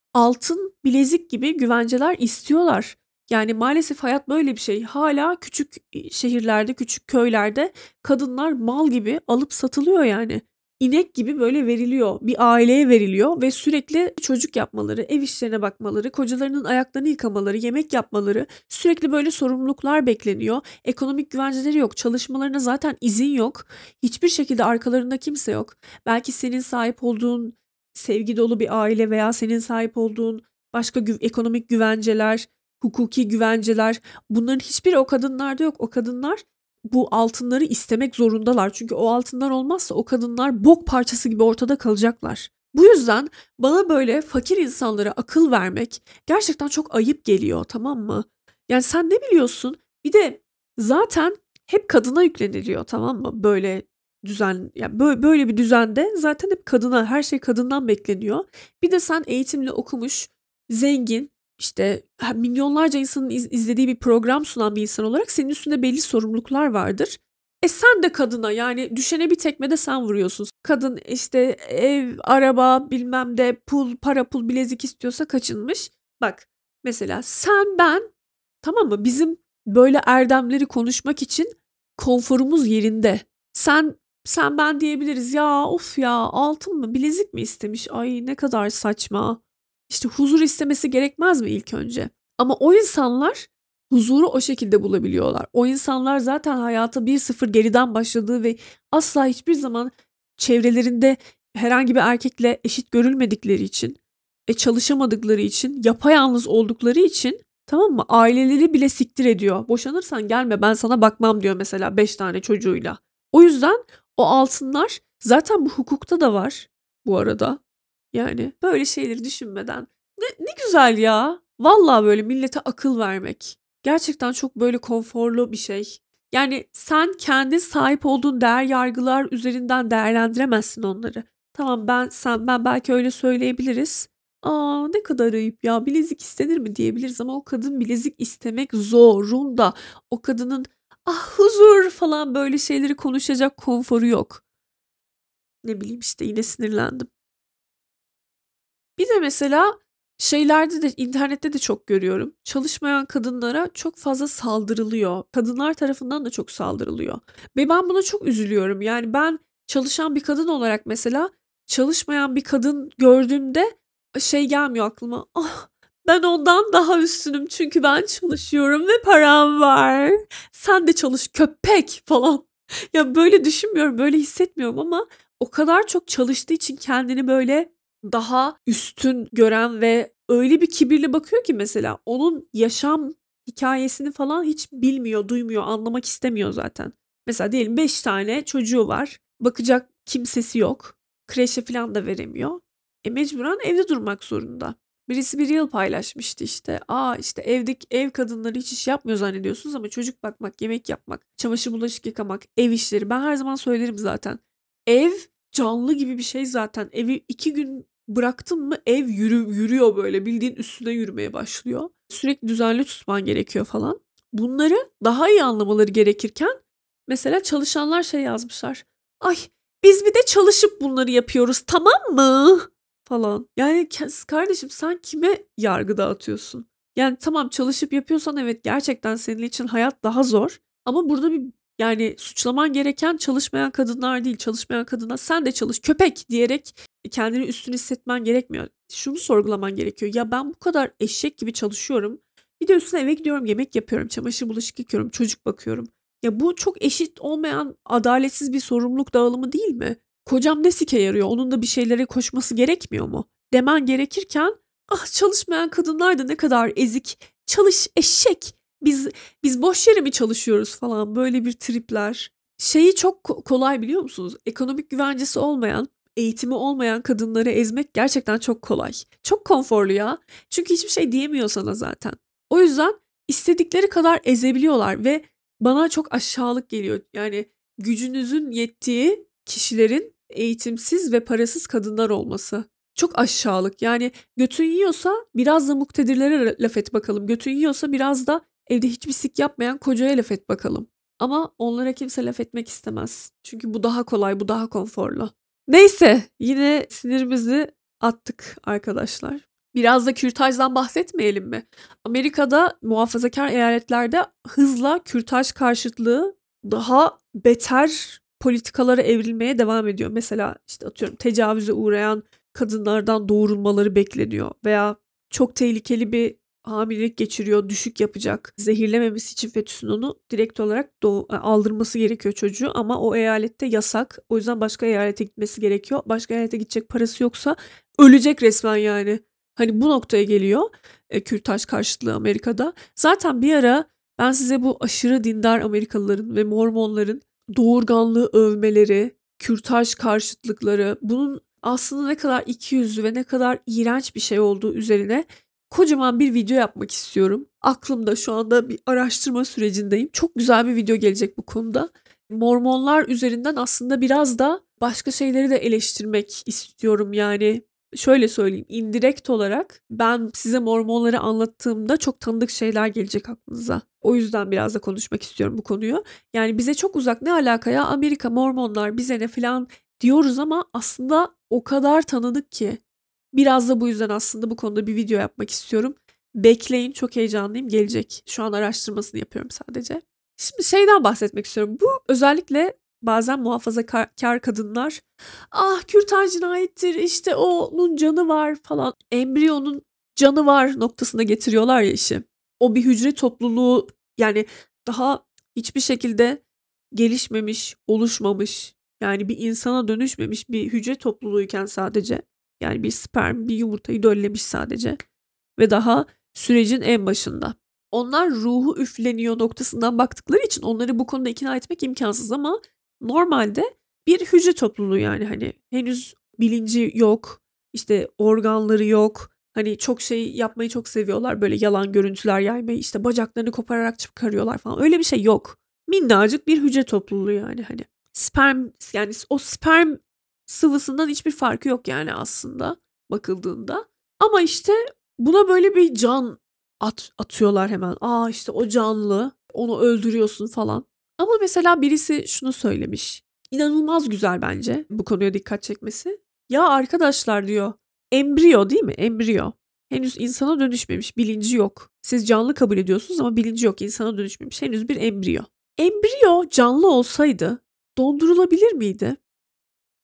altın bilezik gibi güvenceler istiyorlar. Yani maalesef hayat böyle bir şey. Hala küçük şehirlerde, küçük köylerde kadınlar mal gibi alıp satılıyor yani. İnek gibi böyle veriliyor. Bir aileye veriliyor ve sürekli çocuk yapmaları, ev işlerine bakmaları, kocalarının ayaklarını yıkamaları, yemek yapmaları, sürekli böyle sorumluluklar bekleniyor. Ekonomik güvenceleri yok. Çalışmalarına zaten izin yok. Hiçbir şekilde arkalarında kimse yok. Belki senin sahip olduğun sevgi dolu bir aile veya senin sahip olduğun başka gü- ekonomik güvenceler, hukuki güvenceler, bunların hiçbiri o kadınlarda yok. O kadınlar bu altınları istemek zorundalar. Çünkü o altınlar olmazsa o kadınlar bok parçası gibi ortada kalacaklar. Bu yüzden bana böyle fakir insanlara akıl vermek gerçekten çok ayıp geliyor, tamam mı? Yani sen ne biliyorsun? Bir de zaten hep kadına yükleniliyor, tamam mı? Böyle düzen, ya böyle, böyle bir düzende zaten hep kadına, her şey kadından bekleniyor. Bir de sen eğitimli, okumuş, zengin, işte ha, milyonlarca insanın iz- izlediği bir program sunan bir insan olarak senin üstünde belli sorumluluklar vardır. E sen de kadına, yani düşene bir tekme de sen vuruyorsun. Kadın işte ev, araba, bilmem de pul, para pul, bilezik istiyorsa kaçınmış. Bak mesela sen ben, tamam mı? Bizim böyle erdemleri konuşmak için konforumuz yerinde. Sen sen ben diyebiliriz. Ya of ya, altın mı bilezik mi istemiş? Ay ne kadar saçma. İşte huzur istemesi gerekmez mi ilk önce? Ama o insanlar huzuru o şekilde bulabiliyorlar. O insanlar zaten hayata bir sıfır geriden başladığı ve asla hiçbir zaman çevrelerinde herhangi bir erkekle eşit görülmedikleri için, e, çalışamadıkları için, yapayalnız oldukları için, tamam mı? Aileleri bile siktir ediyor. Boşanırsan gelme, ben sana bakmam diyor mesela beş tane çocuğuyla. O yüzden o altınlar zaten bu hukukta da var bu arada. Yani böyle şeyleri düşünmeden ne, ne güzel ya. Vallahi böyle millete akıl vermek. Gerçekten çok böyle konforlu bir şey. Yani sen kendi sahip olduğun değer yargılar üzerinden değerlendiremezsin onları. Tamam, ben sen ben belki öyle söyleyebiliriz. Aa ne kadar ayıp ya, bilezik istenir mi diyebiliriz ama o kadın bilezik istemek zorunda. O kadının ah huzur falan böyle şeyleri konuşacak konforu yok. Ne bileyim işte, yine sinirlendim. Bir de mesela şeylerde de, internette de çok görüyorum. Çalışmayan kadınlara çok fazla saldırılıyor. Kadınlar tarafından da çok saldırılıyor. Ve ben buna çok üzülüyorum. Yani ben çalışan bir kadın olarak mesela çalışmayan bir kadın gördüğümde şey gelmiyor aklıma. Ah, ben ondan daha üstünüm çünkü ben çalışıyorum ve param var. Sen de çalış köpek falan. Ya böyle düşünmüyorum, böyle hissetmiyorum ama o kadar çok çalıştığı için kendini böyle daha üstün gören ve öyle bir kibirli bakıyor ki mesela onun yaşam hikayesini falan hiç bilmiyor, duymuyor, anlamak istemiyor zaten. Mesela diyelim beş tane çocuğu var. Bakacak kimsesi yok. Kreşe falan da veremiyor. E mecburen evde durmak zorunda. Birisi bir reel paylaşmıştı işte. Aa işte evdeki ev kadınları hiç iş yapmıyor zannediyorsunuz ama çocuk bakmak, yemek yapmak, çamaşır bulaşık yıkamak, ev işleri. Ben her zaman söylerim zaten. Ev canlı gibi bir şey zaten. Evi iki gün bıraktın mı ev yürü, yürüyor böyle. Bildiğin üstüne yürümeye başlıyor. Sürekli düzenli tutman gerekiyor falan. Bunları daha iyi anlamaları gerekirken mesela çalışanlar şey yazmışlar. Ay biz bir de çalışıp bunları yapıyoruz tamam mı? Falan. Yani kardeşim sen kime yargı dağıtıyorsun? Yani tamam çalışıp yapıyorsan evet gerçekten senin için hayat daha zor. Ama burada bir yani suçlaman gereken çalışmayan kadınlar değil. Çalışmayan kadına sen de çalış köpek diyerek kendini üstün hissetmen gerekmiyor. Şunu sorgulaman gerekiyor. Ya ben bu kadar eşek gibi çalışıyorum. Bir de üstüne eve gidiyorum, yemek yapıyorum, çamaşır bulaşık yıkıyorum, çocuk bakıyorum. Ya bu çok eşit olmayan adaletsiz bir sorumluluk dağılımı değil mi? Kocam ne sike yarıyor? Onun da bir şeylere koşması gerekmiyor mu? Demen gerekirken ah çalışmayan kadınlar da ne kadar ezik. Çalış eşek. Biz biz boş yere mi çalışıyoruz falan böyle bir tripler. Şeyi çok kolay biliyor musunuz? Ekonomik güvencesi olmayan, eğitimi olmayan kadınları ezmek gerçekten çok kolay. Çok konforlu ya. Çünkü hiçbir şey diyemiyor sana zaten. O yüzden istedikleri kadar ezebiliyorlar ve bana çok aşağılık geliyor. Yani gücünüzün yettiği kişilerin eğitimsiz ve parasız kadınlar olması. Çok aşağılık. Yani götün yiyorsa biraz da muktedirlere laf et bakalım. Götün yiyorsa biraz da evde hiçbir sik yapmayan kocaya laf et bakalım. Ama onlara kimse laf etmek istemez. Çünkü bu daha kolay, bu daha konforlu. Neyse, yine sinirimizi attık arkadaşlar. Biraz da kürtajdan bahsetmeyelim mi? Amerika'da muhafazakar eyaletlerde hızla kürtaj karşıtlığı daha beter politikalara evrilmeye devam ediyor. Mesela işte atıyorum tecavüze uğrayan kadınlardan doğurulmaları bekleniyor veya çok tehlikeli bir hamilelik geçiriyor, düşük yapacak. Zehirlememesi için fetüsün onu direkt olarak doğ- aldırması gerekiyor çocuğu ama o eyalette yasak. O yüzden başka eyalete gitmesi gerekiyor. Başka eyalete gidecek parası yoksa ölecek resmen yani. Hani bu noktaya geliyor e, kürtaj karşıtlığı Amerika'da. Zaten bir ara ben size bu aşırı dindar Amerikalıların ve Mormonların doğurganlığı övmeleri, kürtaj karşıtlıkları, bunun aslında ne kadar ikiyüzlü ve ne kadar iğrenç bir şey olduğu üzerine kocaman bir video yapmak istiyorum. Aklımda şu anda bir araştırma sürecindeyim. Çok güzel bir video gelecek bu konuda. Mormonlar üzerinden aslında biraz da başka şeyleri de eleştirmek istiyorum. Yani şöyle söyleyeyim, indirekt olarak ben size Mormonları anlattığımda çok tanıdık şeyler gelecek aklınıza. O yüzden biraz da konuşmak istiyorum bu konuyu. Yani bize çok uzak, ne alaka ya Amerika, Mormonlar bize ne falan diyoruz ama aslında o kadar tanıdık ki. Biraz da bu yüzden aslında bu konuda bir video yapmak istiyorum. Bekleyin, çok heyecanlıyım, gelecek. Şu an araştırmasını yapıyorum sadece. Şimdi şeyden bahsetmek istiyorum. Bu özellikle bazen muhafazakar kadınlar ah kürtaj cinayettir işte onun canı var falan. Embriyonun canı var noktasına getiriyorlar ya işi. O bir hücre topluluğu yani daha hiçbir şekilde gelişmemiş, oluşmamış yani bir insana dönüşmemiş bir hücre topluluğuyken sadece yani bir sperm bir yumurtayı döllemiş sadece ve daha sürecin en başında. Onlar ruhu üfleniyor noktasından baktıkları için onları bu konuda ikna etmek imkansız ama normalde bir hücre topluluğu yani hani henüz bilinci yok, işte organları yok. Hani çok şey yapmayı çok seviyorlar böyle yalan görüntüler yaymayı işte bacaklarını kopararak çıkarıyorlar falan öyle bir şey yok. Minnacık bir hücre topluluğu yani hani sperm yani o sperm sıvısından hiçbir farkı yok yani aslında bakıldığında. Ama işte buna böyle bir can at, atıyorlar hemen. Aa işte o canlı, onu öldürüyorsun falan. Ama mesela birisi şunu söylemiş. İnanılmaz güzel bence bu konuya dikkat çekmesi. Ya arkadaşlar diyor, embriyo değil mi? Embriyo. Henüz insana dönüşmemiş, bilinci yok. Siz canlı kabul ediyorsunuz ama bilinci yok, insana dönüşmemiş. Henüz bir embriyo. Embriyo canlı olsaydı dondurulabilir miydi?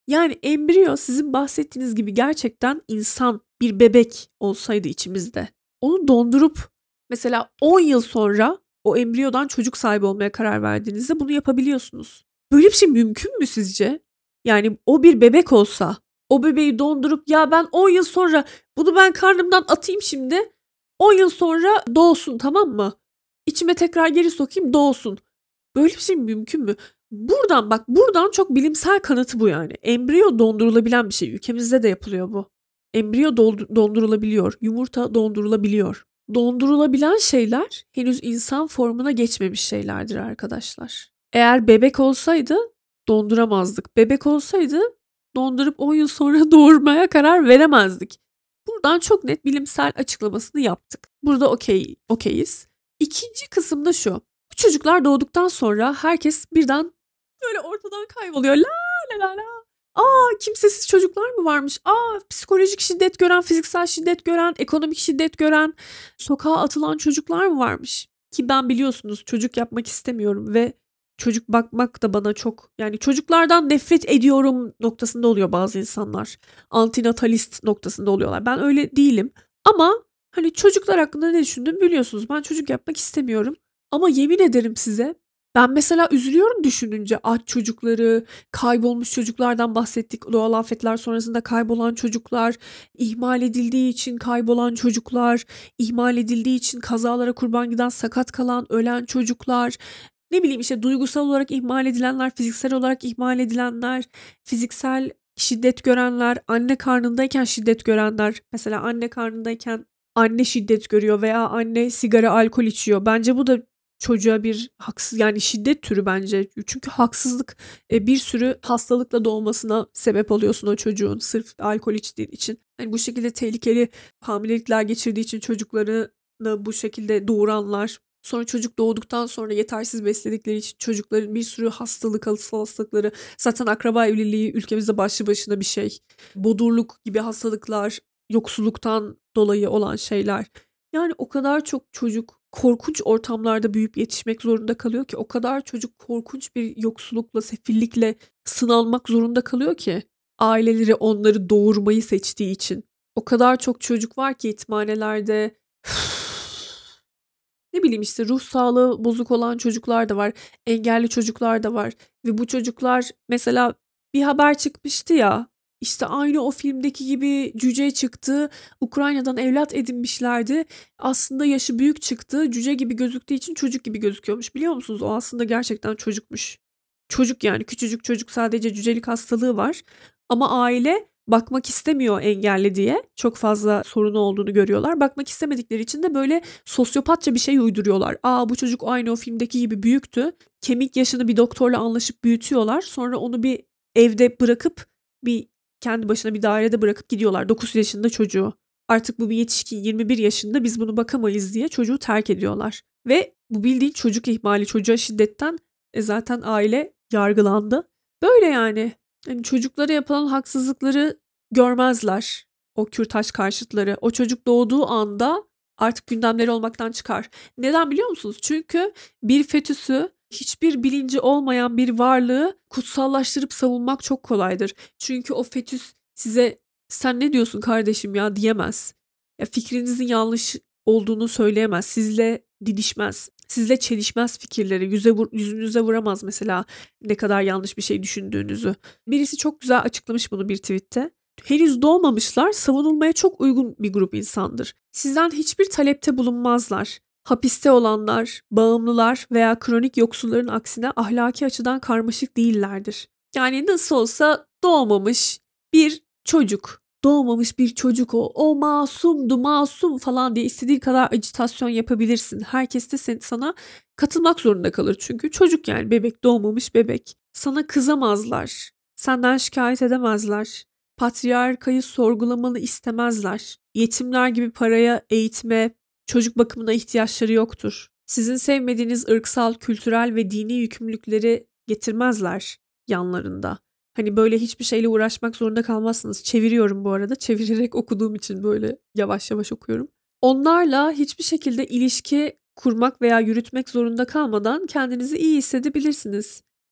Yani embriyo sizin bahsettiğiniz gibi gerçekten insan, bir bebek olsaydı içimizde, onu dondurup mesela on yıl sonra o embriyodan çocuk sahibi olmaya karar verdiğinizde bunu yapabiliyorsunuz. Böyle bir şey mümkün mü sizce? Yani o bir bebek olsa, o bebeği dondurup ya ben on yıl sonra bunu ben karnımdan atayım şimdi, on yıl sonra doğsun, tamam mı? İçime tekrar geri sokayım, doğsun. Böyle bir şey mümkün mü? Buradan bak, buradan çok bilimsel kanıtı bu yani. Embriyo dondurulabilen bir şey. Ülkemizde de yapılıyor bu. Embriyo doldu- dondurulabiliyor. Yumurta dondurulabiliyor. Dondurulabilen şeyler henüz insan formuna geçmemiş şeylerdir arkadaşlar. Eğer bebek olsaydı donduramazdık. Bebek olsaydı dondurup on yıl sonra doğurmaya karar veremezdik. Buradan çok net bilimsel açıklamasını yaptık. Burada okey, okeyiz. İkinci kısımda şu. Bu çocuklar doğduktan sonra herkes birden böyle ortadan kayboluyor. La la la la. Aa, kimsesiz çocuklar mı varmış? Aa, psikolojik şiddet gören, fiziksel şiddet gören, ekonomik şiddet gören, sokağa atılan çocuklar mı varmış? Ki ben biliyorsunuz çocuk yapmak istemiyorum ve çocuk bakmak da bana çok, yani çocuklardan nefret ediyorum noktasında oluyor bazı insanlar. Antinatalist noktasında oluyorlar. Ben öyle değilim. Ama hani çocuklar hakkında ne düşündüğümü biliyorsunuz. Ben çocuk yapmak istemiyorum. Ama yemin ederim size, ben mesela üzülüyorum düşününce aç çocukları, kaybolmuş çocuklardan bahsettik. Doğal afetler sonrasında kaybolan çocuklar, ihmal edildiği için kaybolan çocuklar, ihmal edildiği için kazalara kurban giden, sakat kalan, ölen çocuklar. Ne bileyim işte duygusal olarak ihmal edilenler, fiziksel olarak ihmal edilenler, fiziksel şiddet görenler, anne karnındayken şiddet görenler. Mesela anne karnındayken anne şiddet görüyor veya anne sigara, alkol içiyor. Bence bu da çocuğa bir haksız, yani şiddet türü bence. Çünkü haksızlık, e, bir sürü hastalıkla doğmasına sebep oluyorsun o çocuğun sırf alkol içtiğin için. Yani bu şekilde tehlikeli hamilelikler geçirdiği için çocuklarını bu şekilde doğuranlar. Sonra çocuk doğduktan sonra yetersiz besledikleri için çocukların bir sürü hastalık, hastalıkları. Zaten akraba evliliği ülkemizde başlı başına bir şey. Bodurluk gibi hastalıklar, yoksulluktan dolayı olan şeyler. Yani o kadar çok çocuk korkunç ortamlarda büyüyüp yetişmek zorunda kalıyor ki, o kadar çocuk korkunç bir yoksullukla, sefillikle sınanmak zorunda kalıyor ki aileleri onları doğurmayı seçtiği için. O kadar çok çocuk var ki yetimhanelerde. Ne bileyim işte ruh sağlığı bozuk olan çocuklar da var, engelli çocuklar da var ve bu çocuklar mesela bir haber çıkmıştı ya, işte aynı o filmdeki gibi cüce çıktı, Ukrayna'dan evlat edinmişlerdi. Aslında yaşı büyük çıktı, cüce gibi gözüktüğü için çocuk gibi gözüküyormuş. Biliyor musunuz? O aslında gerçekten çocukmuş. Çocuk yani küçücük çocuk, sadece cücelik hastalığı var. Ama aile bakmak istemiyor engelli diye. Çok fazla sorunu olduğunu görüyorlar. Bakmak istemedikleri için de böyle sosyopatça bir şey uyduruyorlar. Aa, bu çocuk aynı o filmdeki gibi büyüktü. Kemik yaşını bir doktorla anlaşıp büyütüyorlar. Sonra onu bir evde bırakıp bir kendi başına bir dairede bırakıp gidiyorlar. dokuz yaşında çocuğu. Artık bu bir yetişkin, yirmi bir yaşında, biz bunu bakamayız diye çocuğu terk ediyorlar. Ve bu bildiğin çocuk ihmali, çocuğa şiddetten e, zaten aile yargılandı. Böyle yani. Hani çocuklara yapılan haksızlıkları görmezler o kürtaj karşıtları. O çocuk doğduğu anda artık gündemleri olmaktan çıkar. Neden biliyor musunuz? Çünkü bir fetüsü, hiçbir bilinci olmayan bir varlığı kutsallaştırıp savunmak çok kolaydır. Çünkü o fetüs size sen ne diyorsun kardeşim ya diyemez. Ya fikrinizin yanlış olduğunu söyleyemez. Sizle didişmez. Sizle çelişmez fikirleri. Yüze vur, yüzünüze vuramaz mesela ne kadar yanlış bir şey düşündüğünüzü. Birisi çok güzel açıklamış bunu bir tweette. Henüz doğmamışlar, savunulmaya çok uygun bir grup insandır. Sizden hiçbir talepte bulunmazlar. Hapiste olanlar, bağımlılar veya kronik yoksulların aksine ahlaki açıdan karmaşık değillerdir. Yani nasıl olsa doğmamış bir çocuk. Doğmamış bir çocuk o. O masumdu, masum falan diye istediğin kadar ajitasyon yapabilirsin. Herkes de sen, sana katılmak zorunda kalır. Çünkü çocuk, yani bebek, doğmamış bebek. Sana kızamazlar. Senden şikayet edemezler. Patriarkayı sorgulamalı istemezler. Yetimler gibi paraya, eğitime, çocuk bakımına ihtiyaçları yoktur. Sizin sevmediğiniz ırksal, kültürel ve dini yükümlülükleri getirmezler yanlarında. Hani böyle hiçbir şeyle uğraşmak zorunda kalmazsınız. Çeviriyorum bu arada. Çevirerek okuduğum için böyle yavaş yavaş okuyorum. Onlarla hiçbir şekilde ilişki kurmak veya yürütmek zorunda kalmadan kendinizi iyi hissedebilirsiniz.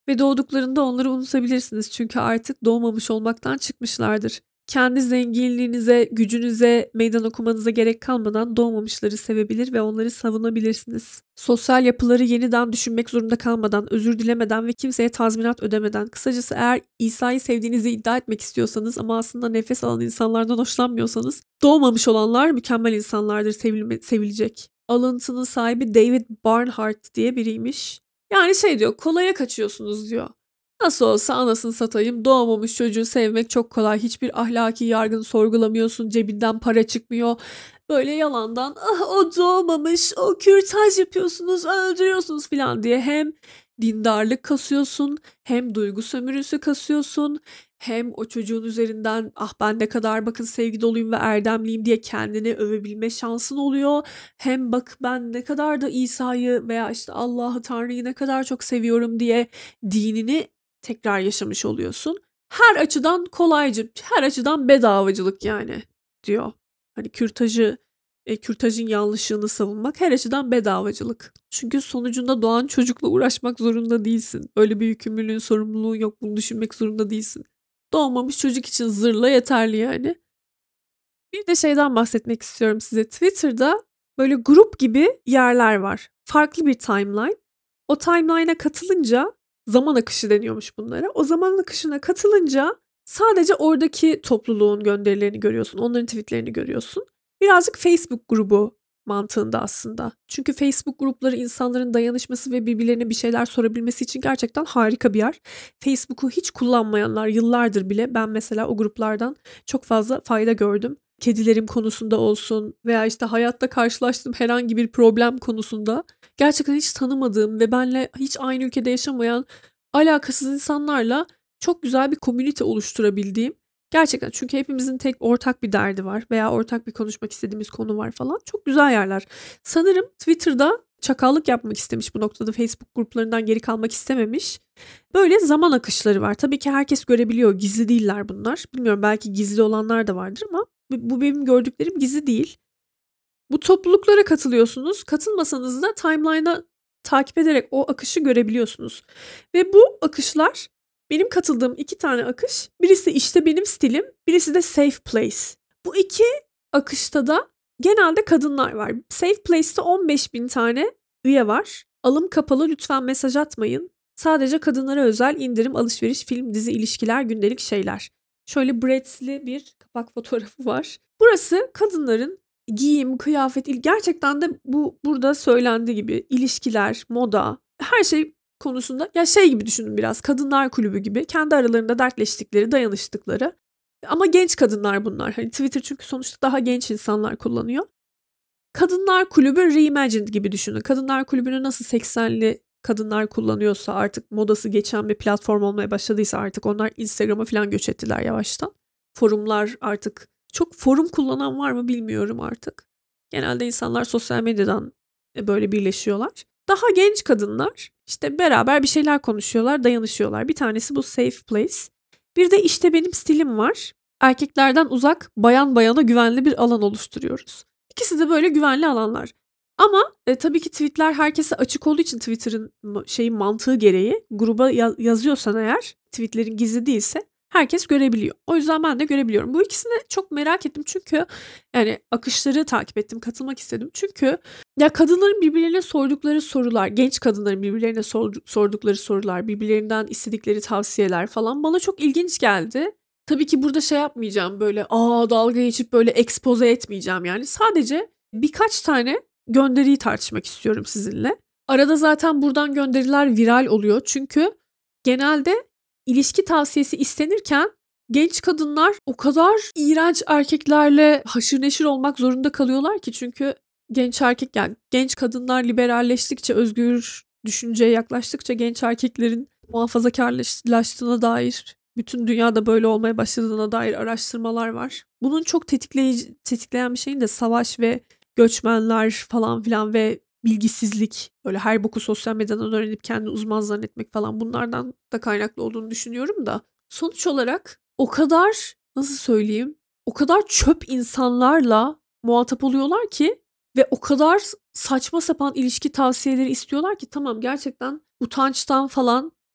Ve doğduklarında onları unutabilirsiniz çünkü artık doğmamış olmaktan çıkmışlardır. Kendi zenginliğinize, gücünüze meydan okumanıza gerek kalmadan doğmamışları sevebilir ve onları savunabilirsiniz. Sosyal yapıları yeniden düşünmek zorunda kalmadan, özür dilemeden ve kimseye tazminat ödemeden. Kısacası eğer İsa'yı sevdiğinizi iddia etmek istiyorsanız ama aslında nefes alan insanlardan hoşlanmıyorsanız, doğmamış olanlar mükemmel insanlardır, sevilme, sevilecek. Alıntının sahibi David Barnhart diye biriymiş. Yani şey diyor, kolaya kaçıyorsunuz diyor. Nasıl olsa anasını satayım, doğmamış çocuğu sevmek çok kolay. Hiçbir ahlaki yargını sorgulamıyorsun, cebinden para çıkmıyor. Böyle yalandan ah o doğmamış, o kürtaj yapıyorsunuz, öldürüyorsunuz falan diye hem dindarlık kasıyorsun, hem duygu sömürüsü kasıyorsun, hem o çocuğun üzerinden ah ben ne kadar bakın sevgi doluyum ve erdemliyim diye kendini övebilme şansın oluyor. Hem bak ben ne kadar da İsa'yı veya işte Allah'ı, Tanrı'yı ne kadar çok seviyorum diye dinini tekrar yaşamış oluyorsun. Her açıdan kolaycı, her açıdan bedavacılık yani diyor. Hani kürtajı, e, kürtajın yanlışlığını savunmak her açıdan bedavacılık. Çünkü sonucunda doğan çocukla uğraşmak zorunda değilsin. Öyle bir yükümlülüğün, sorumluluğun yok. Bunu düşünmek zorunda değilsin. Doğmamış çocuk için zırla yeterli yani. Bir de şeyden bahsetmek istiyorum size. Twitter'da böyle grup gibi yerler var. Farklı bir timeline. O timeline'a katılınca zaman akışı deniyormuş bunlara. O zaman akışına katılınca sadece oradaki topluluğun gönderilerini görüyorsun. Onların tweetlerini görüyorsun. Birazcık Facebook grubu mantığında aslında. Çünkü Facebook grupları insanların dayanışması ve birbirlerine bir şeyler sorabilmesi için gerçekten harika bir yer. Facebook'u hiç kullanmayanlar yıllardır bile ben mesela o gruplardan çok fazla fayda gördüm. Kedilerim konusunda olsun veya işte hayatta karşılaştığım herhangi bir problem konusunda gerçekten hiç tanımadığım ve benle hiç aynı ülkede yaşamayan alakasız insanlarla çok güzel bir komünite oluşturabildiğim gerçekten çünkü hepimizin tek ortak bir derdi var veya ortak bir konuşmak istediğimiz konu var falan. Çok güzel yerler. Sanırım Twitter'da çakallık yapmak istemiş bu noktada. Facebook gruplarından geri kalmak istememiş. Böyle zaman akışları var. Tabii ki herkes görebiliyor. Gizli değiller bunlar. Bilmiyorum belki gizli olanlar da vardır ama bu benim gördüklerim gizli değil. Bu topluluklara katılıyorsunuz. Katılmasanız da timeline'a takip ederek o akışı görebiliyorsunuz. Ve bu akışlar benim katıldığım iki tane akış. Birisi işte benim stilim, birisi de Safe Place. Bu iki akışta da genelde kadınlar var. Safe Place'te on beş bin tane üye var. Alım kapalı, lütfen mesaj atmayın. Sadece kadınlara özel indirim, alışveriş, film, dizi, ilişkiler, gündelik şeyler. Şöyle Bratz'li bir kapak fotoğrafı var. Burası kadınların giyim, kıyafet, il- gerçekten de bu burada söylendiği gibi ilişkiler, moda, her şey konusunda ya şey gibi düşünün biraz kadınlar kulübü gibi kendi aralarında dertleştikleri, dayanıştıkları ama genç kadınlar bunlar. Hani Twitter çünkü sonuçta daha genç insanlar kullanıyor. Kadınlar kulübü reimagined gibi düşünün. Kadınlar kulübünü nasıl seksenli kadınlar kullanıyorsa artık modası geçen bir platform olmaya başladıysa artık onlar Instagram'a falan göç ettiler yavaştan. Forumlar artık çok forum kullanan var mı bilmiyorum artık. Genelde insanlar sosyal medyadan böyle birleşiyorlar. Daha genç kadınlar işte beraber bir şeyler konuşuyorlar, dayanışıyorlar. Bir tanesi bu Safe Place. Bir de işte benim stilim var. Erkeklerden uzak, bayan bayana güvenli bir alan oluşturuyoruz. İkisi de böyle güvenli alanlar. Ama e, tabii ki tweetler herkese açık olduğu için Twitter'ın şeyin mantığı gereği gruba ya- yazıyorsan eğer tweetlerin gizli değilse herkes görebiliyor. O yüzden ben de görebiliyorum. Bu ikisini çok merak ettim çünkü yani akışları takip ettim, katılmak istedim. Çünkü ya kadınların birbirlerine sordukları sorular, genç kadınların birbirlerine sor- sordukları sorular, birbirlerinden istedikleri tavsiyeler falan bana çok ilginç geldi. Tabii ki burada şey yapmayacağım böyle aa dalga geçip böyle expose etmeyeceğim yani. Sadece birkaç tane gönderiyi tartışmak istiyorum sizinle. Arada zaten buradan gönderiler viral oluyor. Çünkü genelde ilişki tavsiyesi istenirken genç kadınlar o kadar iğrenç erkeklerle haşır neşir olmak zorunda kalıyorlar ki çünkü genç erkek yani genç kadınlar liberalleştikçe, özgür düşünceye yaklaştıkça genç erkeklerin muhafazakarlaştığına dair, bütün dünyada böyle olmaya başladığına dair araştırmalar var. Bunun çok tetikleyici, tetikleyen bir şeyin de savaş ve göçmenler falan filan ve bilgisizlik, böyle her boku sosyal medyadan öğrenip kendi uzman zannetmek falan bunlardan da kaynaklı olduğunu düşünüyorum da. Sonuç olarak o kadar nasıl söyleyeyim, o kadar çöp insanlarla muhatap oluyorlar ki ve o kadar saçma sapan ilişki tavsiyeleri istiyorlar ki tamam gerçekten utançtan falan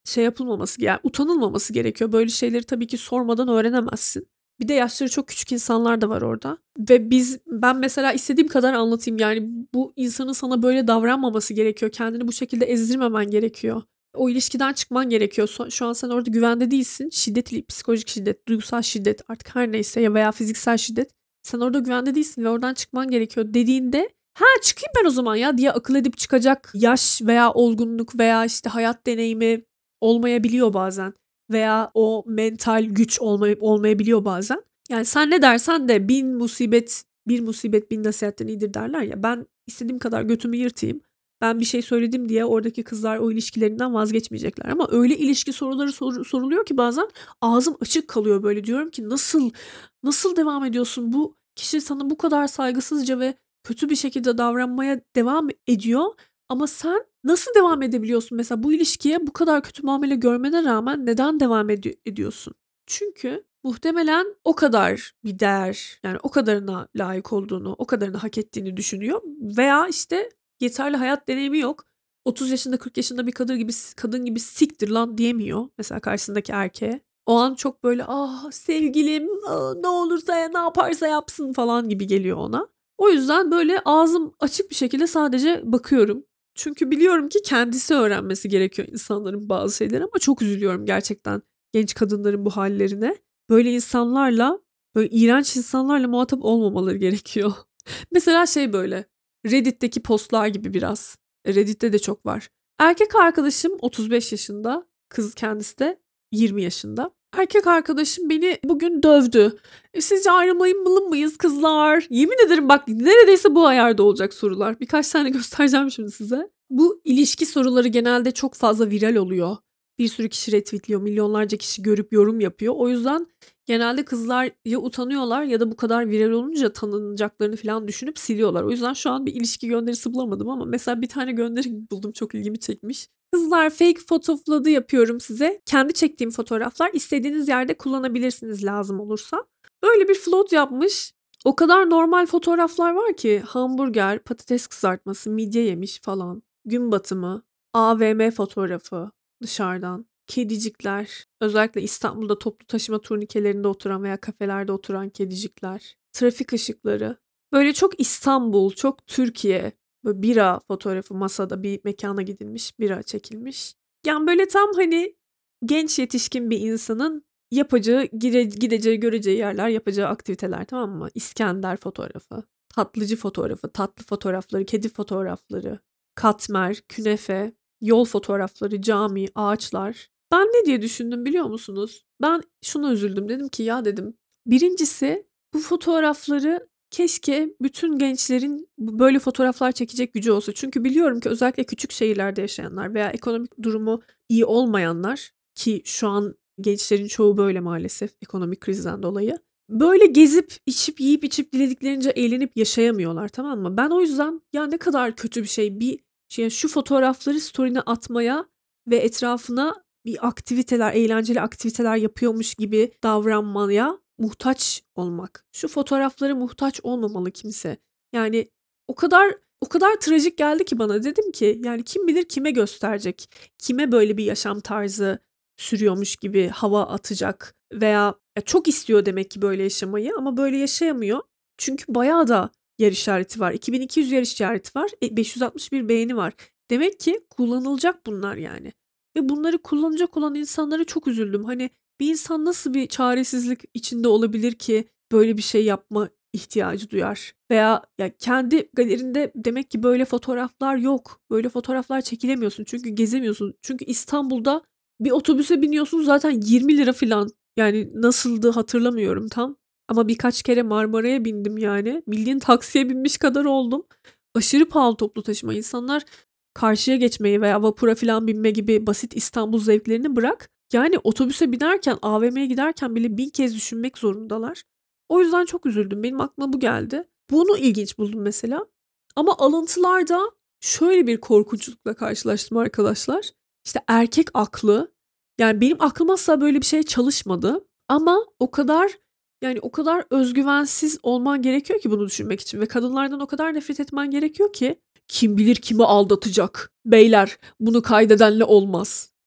şey yapılmaması, yani utanılmaması gerekiyor. Böyle şeyleri tabii ki sormadan öğrenemezsin. Bir de yaşları çok küçük insanlar da var orada ve biz ben mesela istediğim kadar anlatayım, yani bu insanın sana böyle davranmaması gerekiyor. Kendini bu şekilde ezdirmemen gerekiyor. O ilişkiden çıkman gerekiyor. So şu an sen orada güvende değilsin. Şiddet, psikolojik şiddet, duygusal şiddet artık her neyse ya veya fiziksel şiddet. Sen orada güvende değilsin ve oradan çıkman gerekiyor dediğinde, "Ha, çıkayım ben o zaman ya." diye akıl edip çıkacak yaş veya olgunluk veya, işte, hayat deneyimi olmayabiliyor bazen veya o mental güç olmay olmayabiliyor bazen. Yani sen ne dersen de bin musibet bir musibet bin nasihatten iyidir derler ya. Ben istediğim kadar götümü yırtayım. Ben bir şey söyledim diye oradaki kızlar o ilişkilerinden vazgeçmeyecekler ama öyle ilişki soruları sor soruluyor ki bazen ağzım açık kalıyor böyle. Diyorum ki nasıl, nasıl devam ediyorsun? Bu kişi sana bu kadar saygısızca ve kötü bir şekilde davranmaya devam ediyor ama sen nasıl devam edebiliyorsun? Mesela bu ilişkiye bu kadar kötü muamele görmene rağmen neden devam edi ediyorsun? Çünkü muhtemelen o kadar bir değer, yani o kadarına layık olduğunu, o kadarını hak ettiğini düşünüyor veya, işte, yeterli hayat deneyimi yok. otuz yaşında, kırk yaşında bir kadın gibi kadın gibi "Siktir lan!" diyemiyor mesela karşısındaki erkeğe. O an çok böyle, "Ah, sevgilim, aaa, ne olursa ya, ne yaparsa yapsın." falan gibi geliyor ona. O yüzden böyle ağzım açık bir şekilde sadece bakıyorum. Çünkü biliyorum ki kendisi öğrenmesi gerekiyor insanların bazı şeyleri ama çok üzülüyorum gerçekten genç kadınların bu hâllerine. Böyle insanlarla, böyle iğrenç insanlarla muhatap olmamaları gerekiyor. Mesela şey böyle, Reddit'teki postlar gibi biraz. Reddit'te de çok var. Erkek arkadaşım otuz beş yaşında, kız kendisi de yirmi yaşında. Erkek arkadaşım beni bugün dövdü. E, sizce ayrılmalı mıyız kızlar? Yemin ederim bak neredeyse bu ayarda olacak sorular. Birkaç tane göstereceğim şimdi size. Bu ilişki soruları genelde çok fazla viral oluyor. Bir sürü kişi retweetliyor, milyonlarca kişi görüp yorum yapıyor. O yüzden genelde kızlar ya utanıyorlar ya da bu kadar viral olunca tanınacaklarını falan düşünüp siliyorlar. O yüzden şu an bir ilişki gönderisi bulamadım ama mesela bir tane gönderi buldum, çok ilgimi çekmiş. "Kızlar, fake photo flood'ı yapıyorum size. Kendi çektiğim fotoğraflar, istediğiniz yerde kullanabilirsiniz lazım olursa." Öyle bir flood yapmış. O kadar normal fotoğraflar var ki hamburger, patates kızartması, midye yemiş falan, gün batımı, A V M fotoğrafı dışarıdan, kedicikler, özellikle İstanbul'da toplu taşıma turnikelerinde oturan veya kafelerde oturan kedicikler, trafik ışıkları. Böyle çok İstanbul, çok Türkiye. Böyle bira fotoğrafı masada bir mekâna gidilmiş, bira çekilmiş. Yani böyle tam hani genç yetişkin bir insanın yapacağı, gire gideceği, göreceği yerler, yapacağı aktiviteler, tamam mı? İskender fotoğrafı, tatlıcı fotoğrafı, tatlı fotoğrafları, kedi fotoğrafları, katmer, künefe, yol fotoğrafları, cami, ağaçlar. Ben ne diye düşündüm biliyor musunuz? Ben şuna üzüldüm. Dedim ki ya dedim, birincisi bu fotoğrafları keşke bütün gençlerin b böyle fotoğraflar çekecek gücü olsa. Çünkü biliyorum ki özellikle küçük şehirlerde yaşayanlar veya ekonomik durumu iyi olmayanlar ki şu an gençlerin çoğu böyle maalesef ekonomik krizden dolayı. Böyle gezip, içip, yiyip, içip, dilediklerince eğlenip yaşayamıyorlar, tamam mı? Ben o yüzden ya ne kadar kötü bir şey bir şey şu fotoğrafları story'ne atmaya ve etrafına bir aktiviteler, eğlenceli aktiviteler yapıyormuş gibi davranmaya muhtaç olmak. Şu fotoğraflara muhtaç olmamalı kimse. Yani o kadar o kadar trajik geldi ki bana. Dedim ki yani kim bilir kime gösterecek? Kime böyle bir yaşam tarzı sürüyormuş gibi hava atacak veya ya çok istiyor demek ki böyle yaşamayı ama böyle yaşayamıyor. Çünkü bayağı da yer işareti var. iki bin iki yüz yer işareti var. E, beş yüz altmış bir beğeni var. Demek ki kullanılacak bunlar yani. Ve bunları kullanacak olan insanlara çok üzüldüm. Hani bir insan nasıl bir çaresizlik içinde olabilir ki böyle bir şey yapma ihtiyacı duyar? Veya ya kendi galerinde demek ki böyle fotoğraflar yok. Böyle fotoğraflar çekilemiyorsun çünkü gezemiyorsun. Çünkü İstanbul'da bir otobüse biniyorsun zaten yirmi lira filan. Yani nasıldı hatırlamıyorum tam. Ama birkaç kere Marmara'ya bindim yani. Bildiğin taksiye binmiş kadar oldum. Aşırı pahalı toplu taşıma. İnsanlar karşıya geçmeyi veya vapura filan binme gibi basit İstanbul zevklerini bırak. Yani otobüse binerken, A V M'ye giderken bile bin kez düşünmek zorundalar. O yüzden çok üzüldüm. Benim aklıma bu geldi. Bunu ilginç buldum mesela. Ama alıntılarda şöyle bir korkunçlukla karşılaştım arkadaşlar. İşte erkek aklı. Yani benim aklım asla böyle bir şeye çalışmadı. Ama o kadar yani o kadar özgüvensiz olman gerekiyor ki bunu düşünmek için ve kadınlardan o kadar nefret etmen gerekiyor ki kim bilir kimi aldatacak. Beyler bunu kaydedenle olmaz.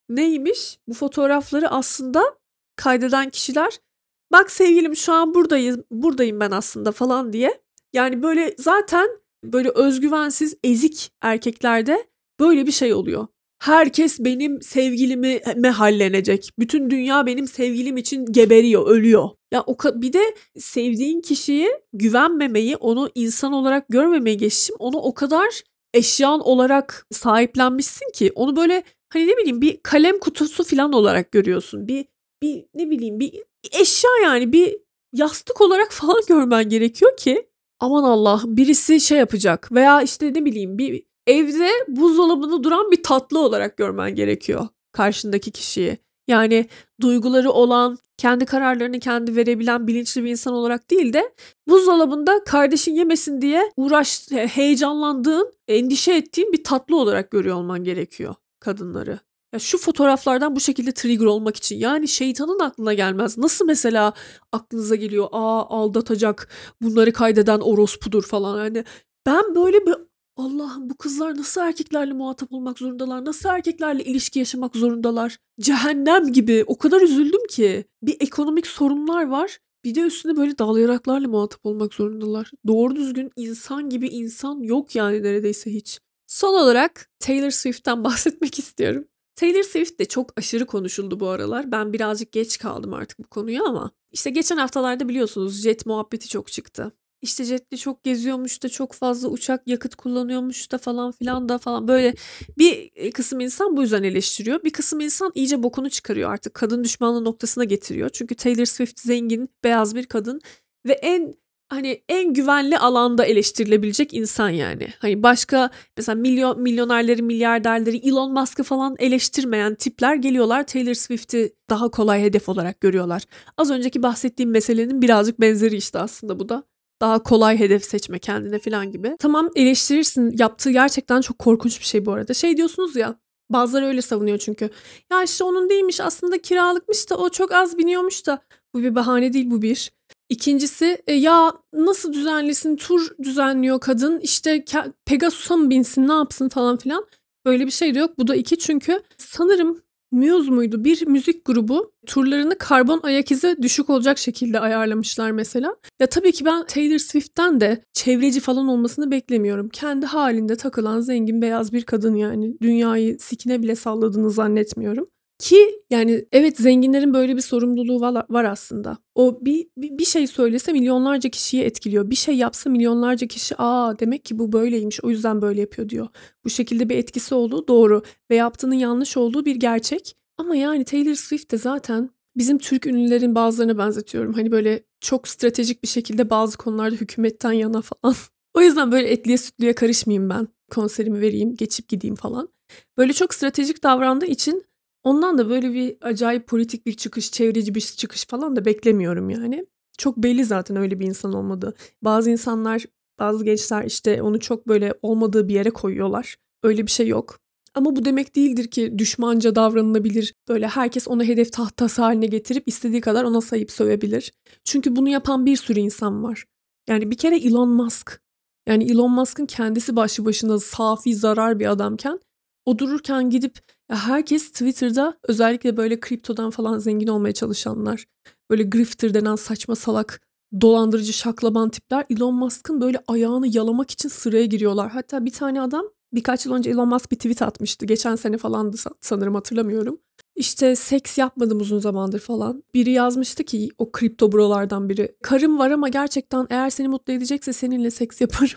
Neymiş? Bu fotoğrafları aslında kaydeden kişiler, "Bak sevgilim şu an buradayız buradayım ben aslında." falan diye. Yani, böyle, zaten, böyle, özgüvensiz, ezik erkeklerde böyle bir şey oluyor. Herkes benim sevgilimi me hallenecek. Bütün dünya benim sevgilim için geberiyor, ölüyor. Ya, o ka bir de sevdiğin kişiye güvenmemeyi, onu insan olarak görmemeyi geçtim, onu o kadar eşyan olarak sahiplenmişsin ki onu, böyle, hani, ne bileyim, bir kalem kutusu filan olarak görüyorsun. Bir bir, ne bileyim, bir bir eşya yani, bir yastık olarak falan görmen gerekiyor ki aman Allah'ım birisi şey yapacak veya, işte, ne bileyim, bir evde buzdolabında duran bir tatlı olarak görmen gerekiyor karşındaki kişiyi. Yani duyguları olan, kendi kararlarını kendi verebilen bilinçli bir insan olarak değil de buzdolabında kardeşin yemesin diye uğraş he heyecanlandığın, endişe ettiğin bir tatlı olarak görüyor olman gerekiyor kadınları. Ya, şu fotoğraflardan bu şekilde trigger olmak için, yani şeytanın aklına gelmez. Nasıl mesela aklınıza geliyor, "A, aldatacak, bunları kaydeden orospudur." falan. Hani ben böyle bir Allah'ım bu kızlar nasıl erkeklerle muhatap olmak zorundalar? Nasıl erkeklerle ilişki yaşamak zorundalar? Cehennem gibi. O kadar üzüldüm ki. Bir ekonomik sorunlar var. Bir de üstüne böyle dal yanaklarla muhatap olmak zorundalar. Doğru düzgün insan gibi insan yok yani neredeyse hiç. Son olarak Taylor Swift'ten bahsetmek istiyorum. Taylor Swift de çok aşırı konuşuldu bu aralar. Ben birazcık geç kaldım artık bu konuya ama işte geçen haftalarda biliyorsunuz jet muhabbeti çok çıktı. İşte jet'le çok geziyormuş da çok fazla uçak yakıt kullanıyormuş da falan filan da falan böyle bir kısım insan bu yüzden eleştiriyor. Bir kısım insan iyice bokunu çıkarıyor artık kadın düşmanlığı noktasına getiriyor. Çünkü Taylor Swift zengin, beyaz bir kadın ve en hani en güvenli alanda eleştirilebilecek insan yani. Hani başka mesela milyon milyonerleri, milyarderleri, Elon Musk'ı falan eleştirmeyen tipler geliyorlar Taylor Swift'i daha kolay hedef olarak görüyorlar. Az önceki bahsettiğim meselenin birazcık benzeri işte aslında bu da. Daha kolay hedef seçme kendine falan gibi. Tamam eleştirirsin. Yaptığı gerçekten çok korkunç bir şey bu arada. Şey diyorsunuz ya, bazıları öyle savunuyor çünkü. Ya işte onun değilmiş aslında kiralıkmış da o çok az biniyormuş da. Bu bir bahane değil bu bir. İkincisi e, ya nasıl düzenlesin tur düzenliyor kadın işte ke- Pegasus'a mı binsin ne yapsın falan filan. Böyle bir şey de yok. Bu da iki çünkü sanırım Muse muydu? Bir müzik grubu turlarını karbon ayak izi düşük olacak şekilde ayarlamışlar mesela. Ya tabii ki ben Taylor Swift'ten de çevreci falan olmasını beklemiyorum. Kendi halinde takılan zengin beyaz bir kadın yani. Dünyayı sikine bile salladığını zannetmiyorum. Ki yani evet zenginlerin böyle bir sorumluluğu var, var aslında. O bir, bir bir şey söylese milyonlarca kişiyi etkiliyor. Bir şey yapsa milyonlarca kişi aa demek ki bu böyleymiş o yüzden böyle yapıyor diyor. Bu şekilde bir etkisi olduğu doğru ve yaptığının yanlış olduğu bir gerçek. Ama yani Taylor Swift de zaten bizim Türk ünlülerin bazılarına benzetiyorum. Hani böyle çok stratejik bir şekilde bazı konularda hükümetten yana falan. O yüzden böyle etliye sütlüye karışmayayım ben. Konserimi vereyim, geçip gideyim falan. Böyle çok stratejik davrandığı için ondan da böyle bir acayip politik bir çıkış, çevreci bir çıkış falan da beklemiyorum yani. Çok belli zaten öyle bir insan olmadığı. Bazı insanlar, bazı gençler işte onu çok böyle olmadığı bir yere koyuyorlar. Öyle bir şey yok. Ama bu demek değildir ki düşmanca davranılabilir. Böyle herkes onu hedef tahtası haline getirip istediği kadar ona sayıp sövebilir. Çünkü bunu yapan bir sürü insan var. Yani bir kere Elon Musk. Yani Elon Musk'ın kendisi başlı başına safi zarar bir adamken o dururken gidip ya herkes Twitter'da özellikle böyle kriptodan falan zengin olmaya çalışanlar, böyle grifter denen saçma salak dolandırıcı şaklaban tipler Elon Musk'ın böyle ayağını yalamak için sıraya giriyorlar. Hatta bir tane adam birkaç yıl önce Elon Musk bir tweet atmıştı. Geçen sene falandı sanırım hatırlamıyorum. İşte seks yapmadım uzun zamandır falan. Biri yazmıştı ki o kripto brolardan biri. Karım var ama gerçekten eğer seni mutlu edecekse seninle seks yaparım.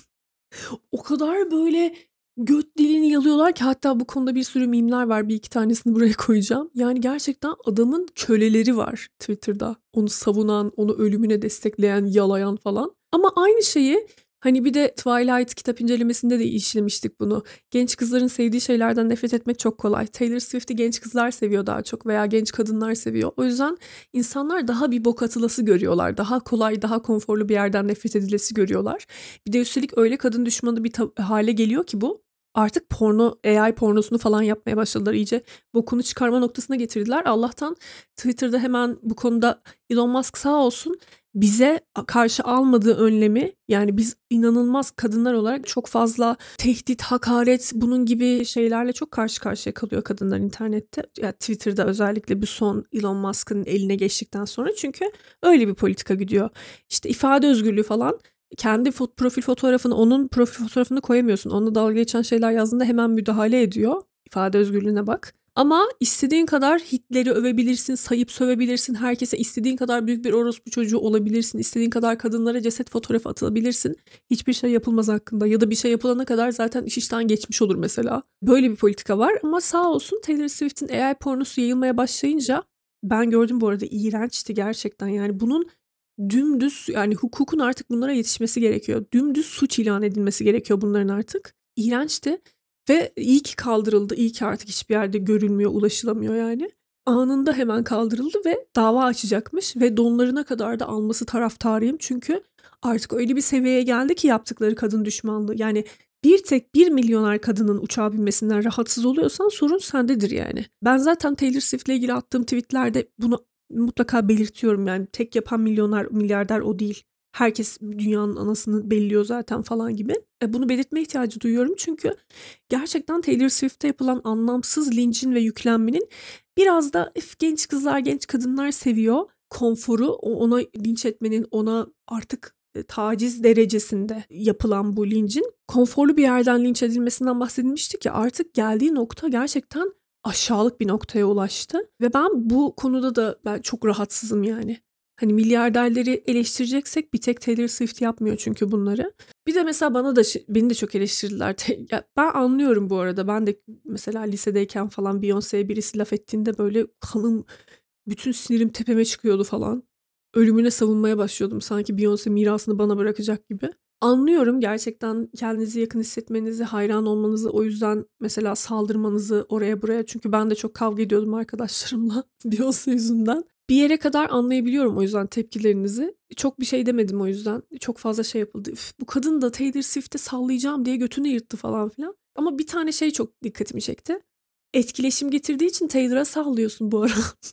O kadar böyle göt dilini yalıyorlar ki hatta bu konuda bir sürü mimler var. Bir iki tanesini buraya koyacağım. Yani gerçekten adamın köleleri var Twitter'da. Onu savunan, onu ölümüne destekleyen, yalayan falan. Ama aynı şeyi hani bir de Twilight kitap incelemesinde de işlemiştik bunu. Genç kızların sevdiği şeylerden nefret etmek çok kolay. Taylor Swift'i genç kızlar seviyor daha çok veya genç kadınlar seviyor. O yüzden insanlar daha bir bok atılası görüyorlar. Daha kolay, daha konforlu bir yerden nefret edilesi görüyorlar. Bir de üstelik öyle kadın düşmanı bir ta- hale geliyor ki bu. Artık porno, A I pornosunu falan yapmaya başladılar. İyice bokunu çıkarma noktasına getirdiler. Allah'tan Twitter'da hemen bu konuda Elon Musk sağ olsun bize a karşı almadığı önlemi, yani biz inanılmaz kadınlar olarak çok fazla tehdit, hakaret, bunun gibi şeylerle çok karşı karşıya kalıyor kadınlar internette. Ya, Twitter'da özellikle bu son Elon Musk'ın eline geçtikten sonra çünkü öyle bir politika gidiyor. İşte ifade özgürlüğü falan, kendi fot profil fotoğrafını onun profil fotoğrafını koyamıyorsun. Onunla dalga geçen şeyler yazdığında hemen müdahale ediyor. İfade özgürlüğüne bak. Ama istediğin kadar Hitler'i övebilirsin, sayıp sövebilirsin. Herkese istediğin kadar büyük bir orospu çocuğu olabilirsin. İstediğin kadar kadınlara ceset fotoğrafı atabilirsin. Hiçbir şey yapılmaz hakkında ya da bir şey yapılana kadar zaten iş işten geçmiş olur mesela. Böyle bir politika var ama sağ olsun Taylor Swift'in A I pornosu yayılmaya başlayınca ben gördüm bu arada, iğrençti gerçekten. Yani bunun dümdüz, yani hukukun artık bunlara yetişmesi gerekiyor. Dümdüz suç ilan edilmesi gerekiyor bunların artık. İğrençti ve iyi ki kaldırıldı. İyi ki artık hiçbir yerde görülmüyor, ulaşılamıyor yani. Anında hemen kaldırıldı ve dava açacakmış ve donlarına kadar da alması taraftarıyım. Çünkü artık öyle bir seviyeye geldi ki yaptıkları kadın düşmanlığı. Yani bir tek bir milyoner kadının uçağa binmesinden rahatsız oluyorsan sorun sendedir yani. Ben zaten Taylor Swift'le ilgili attığım tweetlerde bunu mutlaka belirtiyorum yani. Tek yapan milyoner, milyarder o değil. Herkes dünyanın anasını belliyor zaten falan gibi. E, bunu belirtme ihtiyacı duyuyorum çünkü gerçekten Taylor Swift'te yapılan anlamsız lincin ve yüklenmenin biraz da "Üf, genç kızlar, genç kadınlar seviyor" konforu, o ona linç etmenin, ona artık e, taciz derecesinde yapılan bu lincin konforlu bir yerden linç edilmesinden bahsedilmişti ki artık geldiği nokta gerçekten aşağılık bir noktaya ulaştı ve ben bu konuda da ben çok rahatsızım yani. Hani milyarderleri eleştireceksek bir tek Taylor Swift yapmıyor çünkü bunları. Bir de mesela bana da şi- beni de çok eleştirdiler. Te- ya ben anlıyorum bu arada. Ben de mesela lisedeyken falan Beyoncé'ye birisi laf ettiğinde böyle kanım, bütün sinirim tepeme çıkıyordu falan. Ölümüne savunmaya başlıyordum sanki Beyoncé mirasını bana bırakacak gibi. Anlıyorum gerçekten kendinizi yakın hissetmenizi, hayran olmanızı, o yüzden mesela saldırmanızı oraya buraya. Çünkü ben de çok kavga ediyordum arkadaşlarımla Beyoncé yüzünden. Bir yere kadar anlayabiliyorum o yüzden tepkilerinizi. Çok bir şey demedim o yüzden. Çok fazla şey yapıldı. "Üf, bu kadın da Taylor Swift'e sallayacağım diye götünü yırttı" falan filan. Ama bir tane şey çok dikkatimi çekti. Etkileşim getirdiği için Taylor'a sallıyorsun bu ara.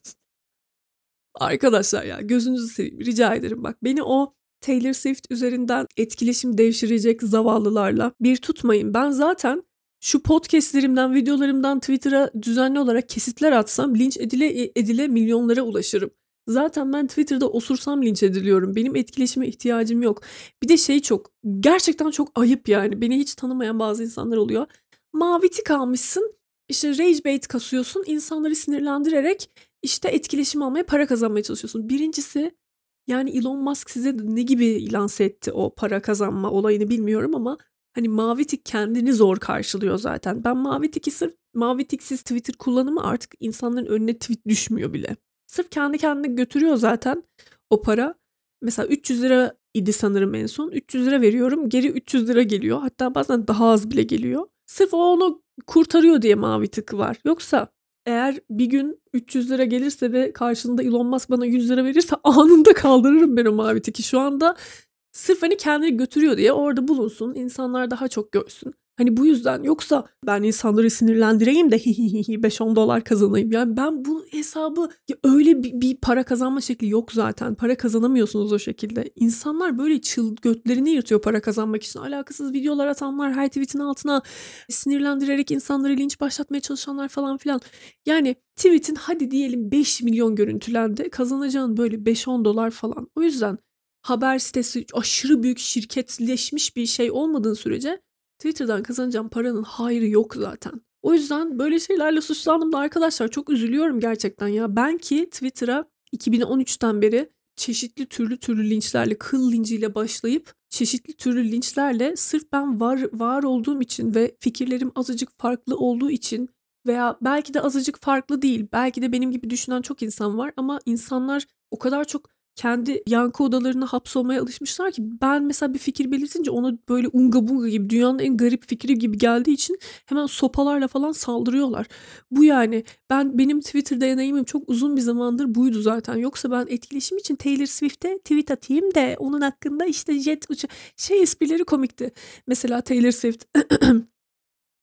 Arkadaşlar ya, gözünüzü seveyim, rica ederim bak, beni o Taylor Swift üzerinden etkileşim devşirecek zavallılarla bir tutmayın. Ben zaten şu podcastlerimden, videolarımdan Twitter'a düzenli olarak kesitler atsam linç edile edile milyonlara ulaşırım. Zaten ben Twitter'da osursam linç ediliyorum. Benim etkileşime ihtiyacım yok. Bir de şey, çok gerçekten çok ayıp yani. Beni hiç tanımayan bazı insanlar oluyor. Mavi tik almışsın, işte rage bait kasıyorsun, insanları sinirlendirerek işte etkileşim almaya, para kazanmaya çalışıyorsun. Birincisi, yani Elon Musk size ne gibi lanse etti o para kazanma olayını bilmiyorum ama hani mavi tik kendini zor karşılıyor zaten. Ben mavi tiki sırf mavi tiksiz Twitter kullanımı artık insanların önüne tweet düşmüyor bile. Sırf kendi kendine götürüyor zaten o para. Mesela üç yüz lira idi sanırım en son. üç yüz lira veriyorum, geri üç yüz lira geliyor. Hatta bazen daha az bile geliyor. Sırf o onu kurtarıyor diye mavi tık var. Yoksa eğer bir gün üç yüz lira gelirse ve karşılığında Elon Musk bana yüz lira verirse anında kaldırırım ben o mavi tiki. Şu anda sırf hani kendini götürüyor diye orada bulunsun, insanlar daha çok görsün. Hani bu yüzden, yoksa ben insanları sinirlendireyim de beş on dolar kazanayım. Yani ben bu hesabı, ya öyle bir, bir para kazanma şekli yok zaten. Para kazanamıyorsunuz o şekilde. İnsanlar böyle çıl götlerini yırtıyor para kazanmak için. Alakasız videolar atanlar, her tweetin altına sinirlendirerek insanları linç başlatmaya çalışanlar falan filan. Yani tweetin hadi diyelim beş milyon görüntülendi. Kazanacağın böyle beş on dolar falan. O yüzden haber sitesi aşırı büyük şirketleşmiş bir şey olmadığı sürece Twitter'dan kazanacağım paranın hayrı yok zaten. O yüzden böyle şeylerle suçlandım da arkadaşlar çok üzülüyorum gerçekten ya. Ben ki Twitter'a iki bin on üçten beri çeşitli türlü türlü linçlerle, kıl linciyle başlayıp çeşitli türlü linçlerle sırf ben var var olduğum için ve fikirlerim azıcık farklı olduğu için, veya belki de azıcık farklı değil, belki de benim gibi düşünen çok insan var ama insanlar o kadar çok kendi yankı odalarına hapsolmaya alışmışlar ki ben mesela bir fikir belirtince ona böyle unga bunga gibi, dünyanın en garip fikri gibi geldiği için hemen sopalarla falan saldırıyorlar. Bu yani ben benim Twitter deneyimim çok uzun bir zamandır buydu zaten. Yoksa ben etkileşim için Taylor Swift'e tweet atayım da onun hakkında işte jet uça şey esprileri komikti. Mesela Taylor Swift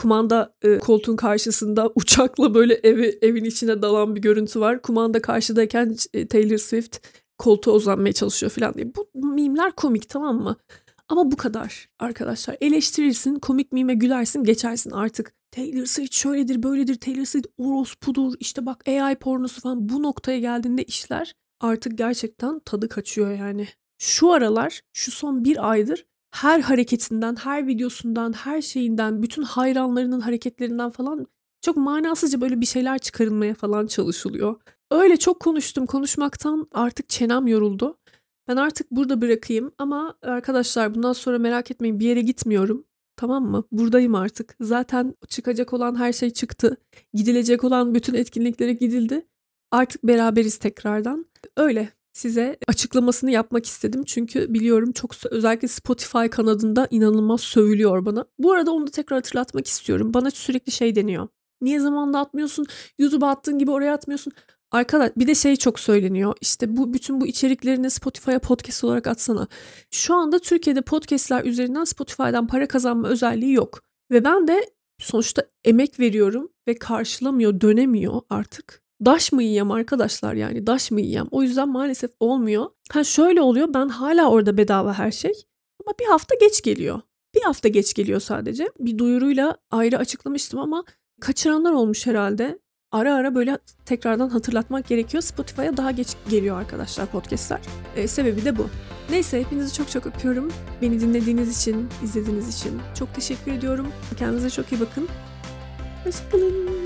kumanda e, koltuğun karşısında uçakla böyle evi evin içine dalan bir görüntü var. Kumanda karşıdayken e, Taylor Swift koltuğa uzanmaya çalışıyor falan diye. Bu mimler komik, tamam mı? Ama bu kadar arkadaşlar. Eleştirirsin, komik mime gülersin, geçersin artık. Taylor Swift şöyledir, böyledir, Taylor Swift orospudur, işte bak A I pornosu falan, bu noktaya geldiğinde işler artık gerçekten tadı kaçıyor yani. Şu aralar, şu son bir aydır her hareketinden, her videosundan, her şeyinden, bütün hayranlarının hareketlerinden falan çok manasızca böyle bir şeyler çıkarılmaya falan çalışılıyor. Öyle çok konuştum, konuşmaktan artık çenem yoruldu. Ben artık burada bırakayım ama arkadaşlar bundan sonra merak etmeyin, bir yere gitmiyorum. Tamam mı? Buradayım artık. Zaten çıkacak olan her şey çıktı. Gidilecek olan bütün etkinliklere gidildi. Artık beraberiz tekrardan. Öyle size açıklamasını yapmak istedim. Çünkü biliyorum çok özellikle Spotify kanadında inanılmaz sövülüyor bana. Bu arada onu da tekrar hatırlatmak istiyorum. Bana sürekli şey deniyor. Niye zamanında atmıyorsun? YouTube'a attığın gibi oraya atmıyorsun. Arkadaş bir de şey çok söyleniyor. İşte bu bütün bu içeriklerini Spotify'a podcast olarak atsana. Şu anda Türkiye'de podcastler üzerinden Spotify'dan para kazanma özelliği yok. Ve ben de sonuçta emek veriyorum ve karşılamıyor, dönemiyor artık. Daş mı yiyem arkadaşlar, yani daş mı yiyem? O yüzden maalesef olmuyor. Ha şöyle oluyor, ben hala orada bedava her şey ama bir hafta geç geliyor. Bir hafta geç geliyor sadece. Bir duyuruyla ayrı açıklamıştım ama kaçıranlar olmuş herhalde. Ara ara böyle tekrardan hatırlatmak gerekiyor. Spotify'a daha geç geliyor arkadaşlar podcastler. Ee, sebebi de bu. Neyse, hepinizi çok çok öpüyorum. Beni dinlediğiniz için, izlediğiniz için çok teşekkür ediyorum. Kendinize çok iyi bakın. Hoşçakalın.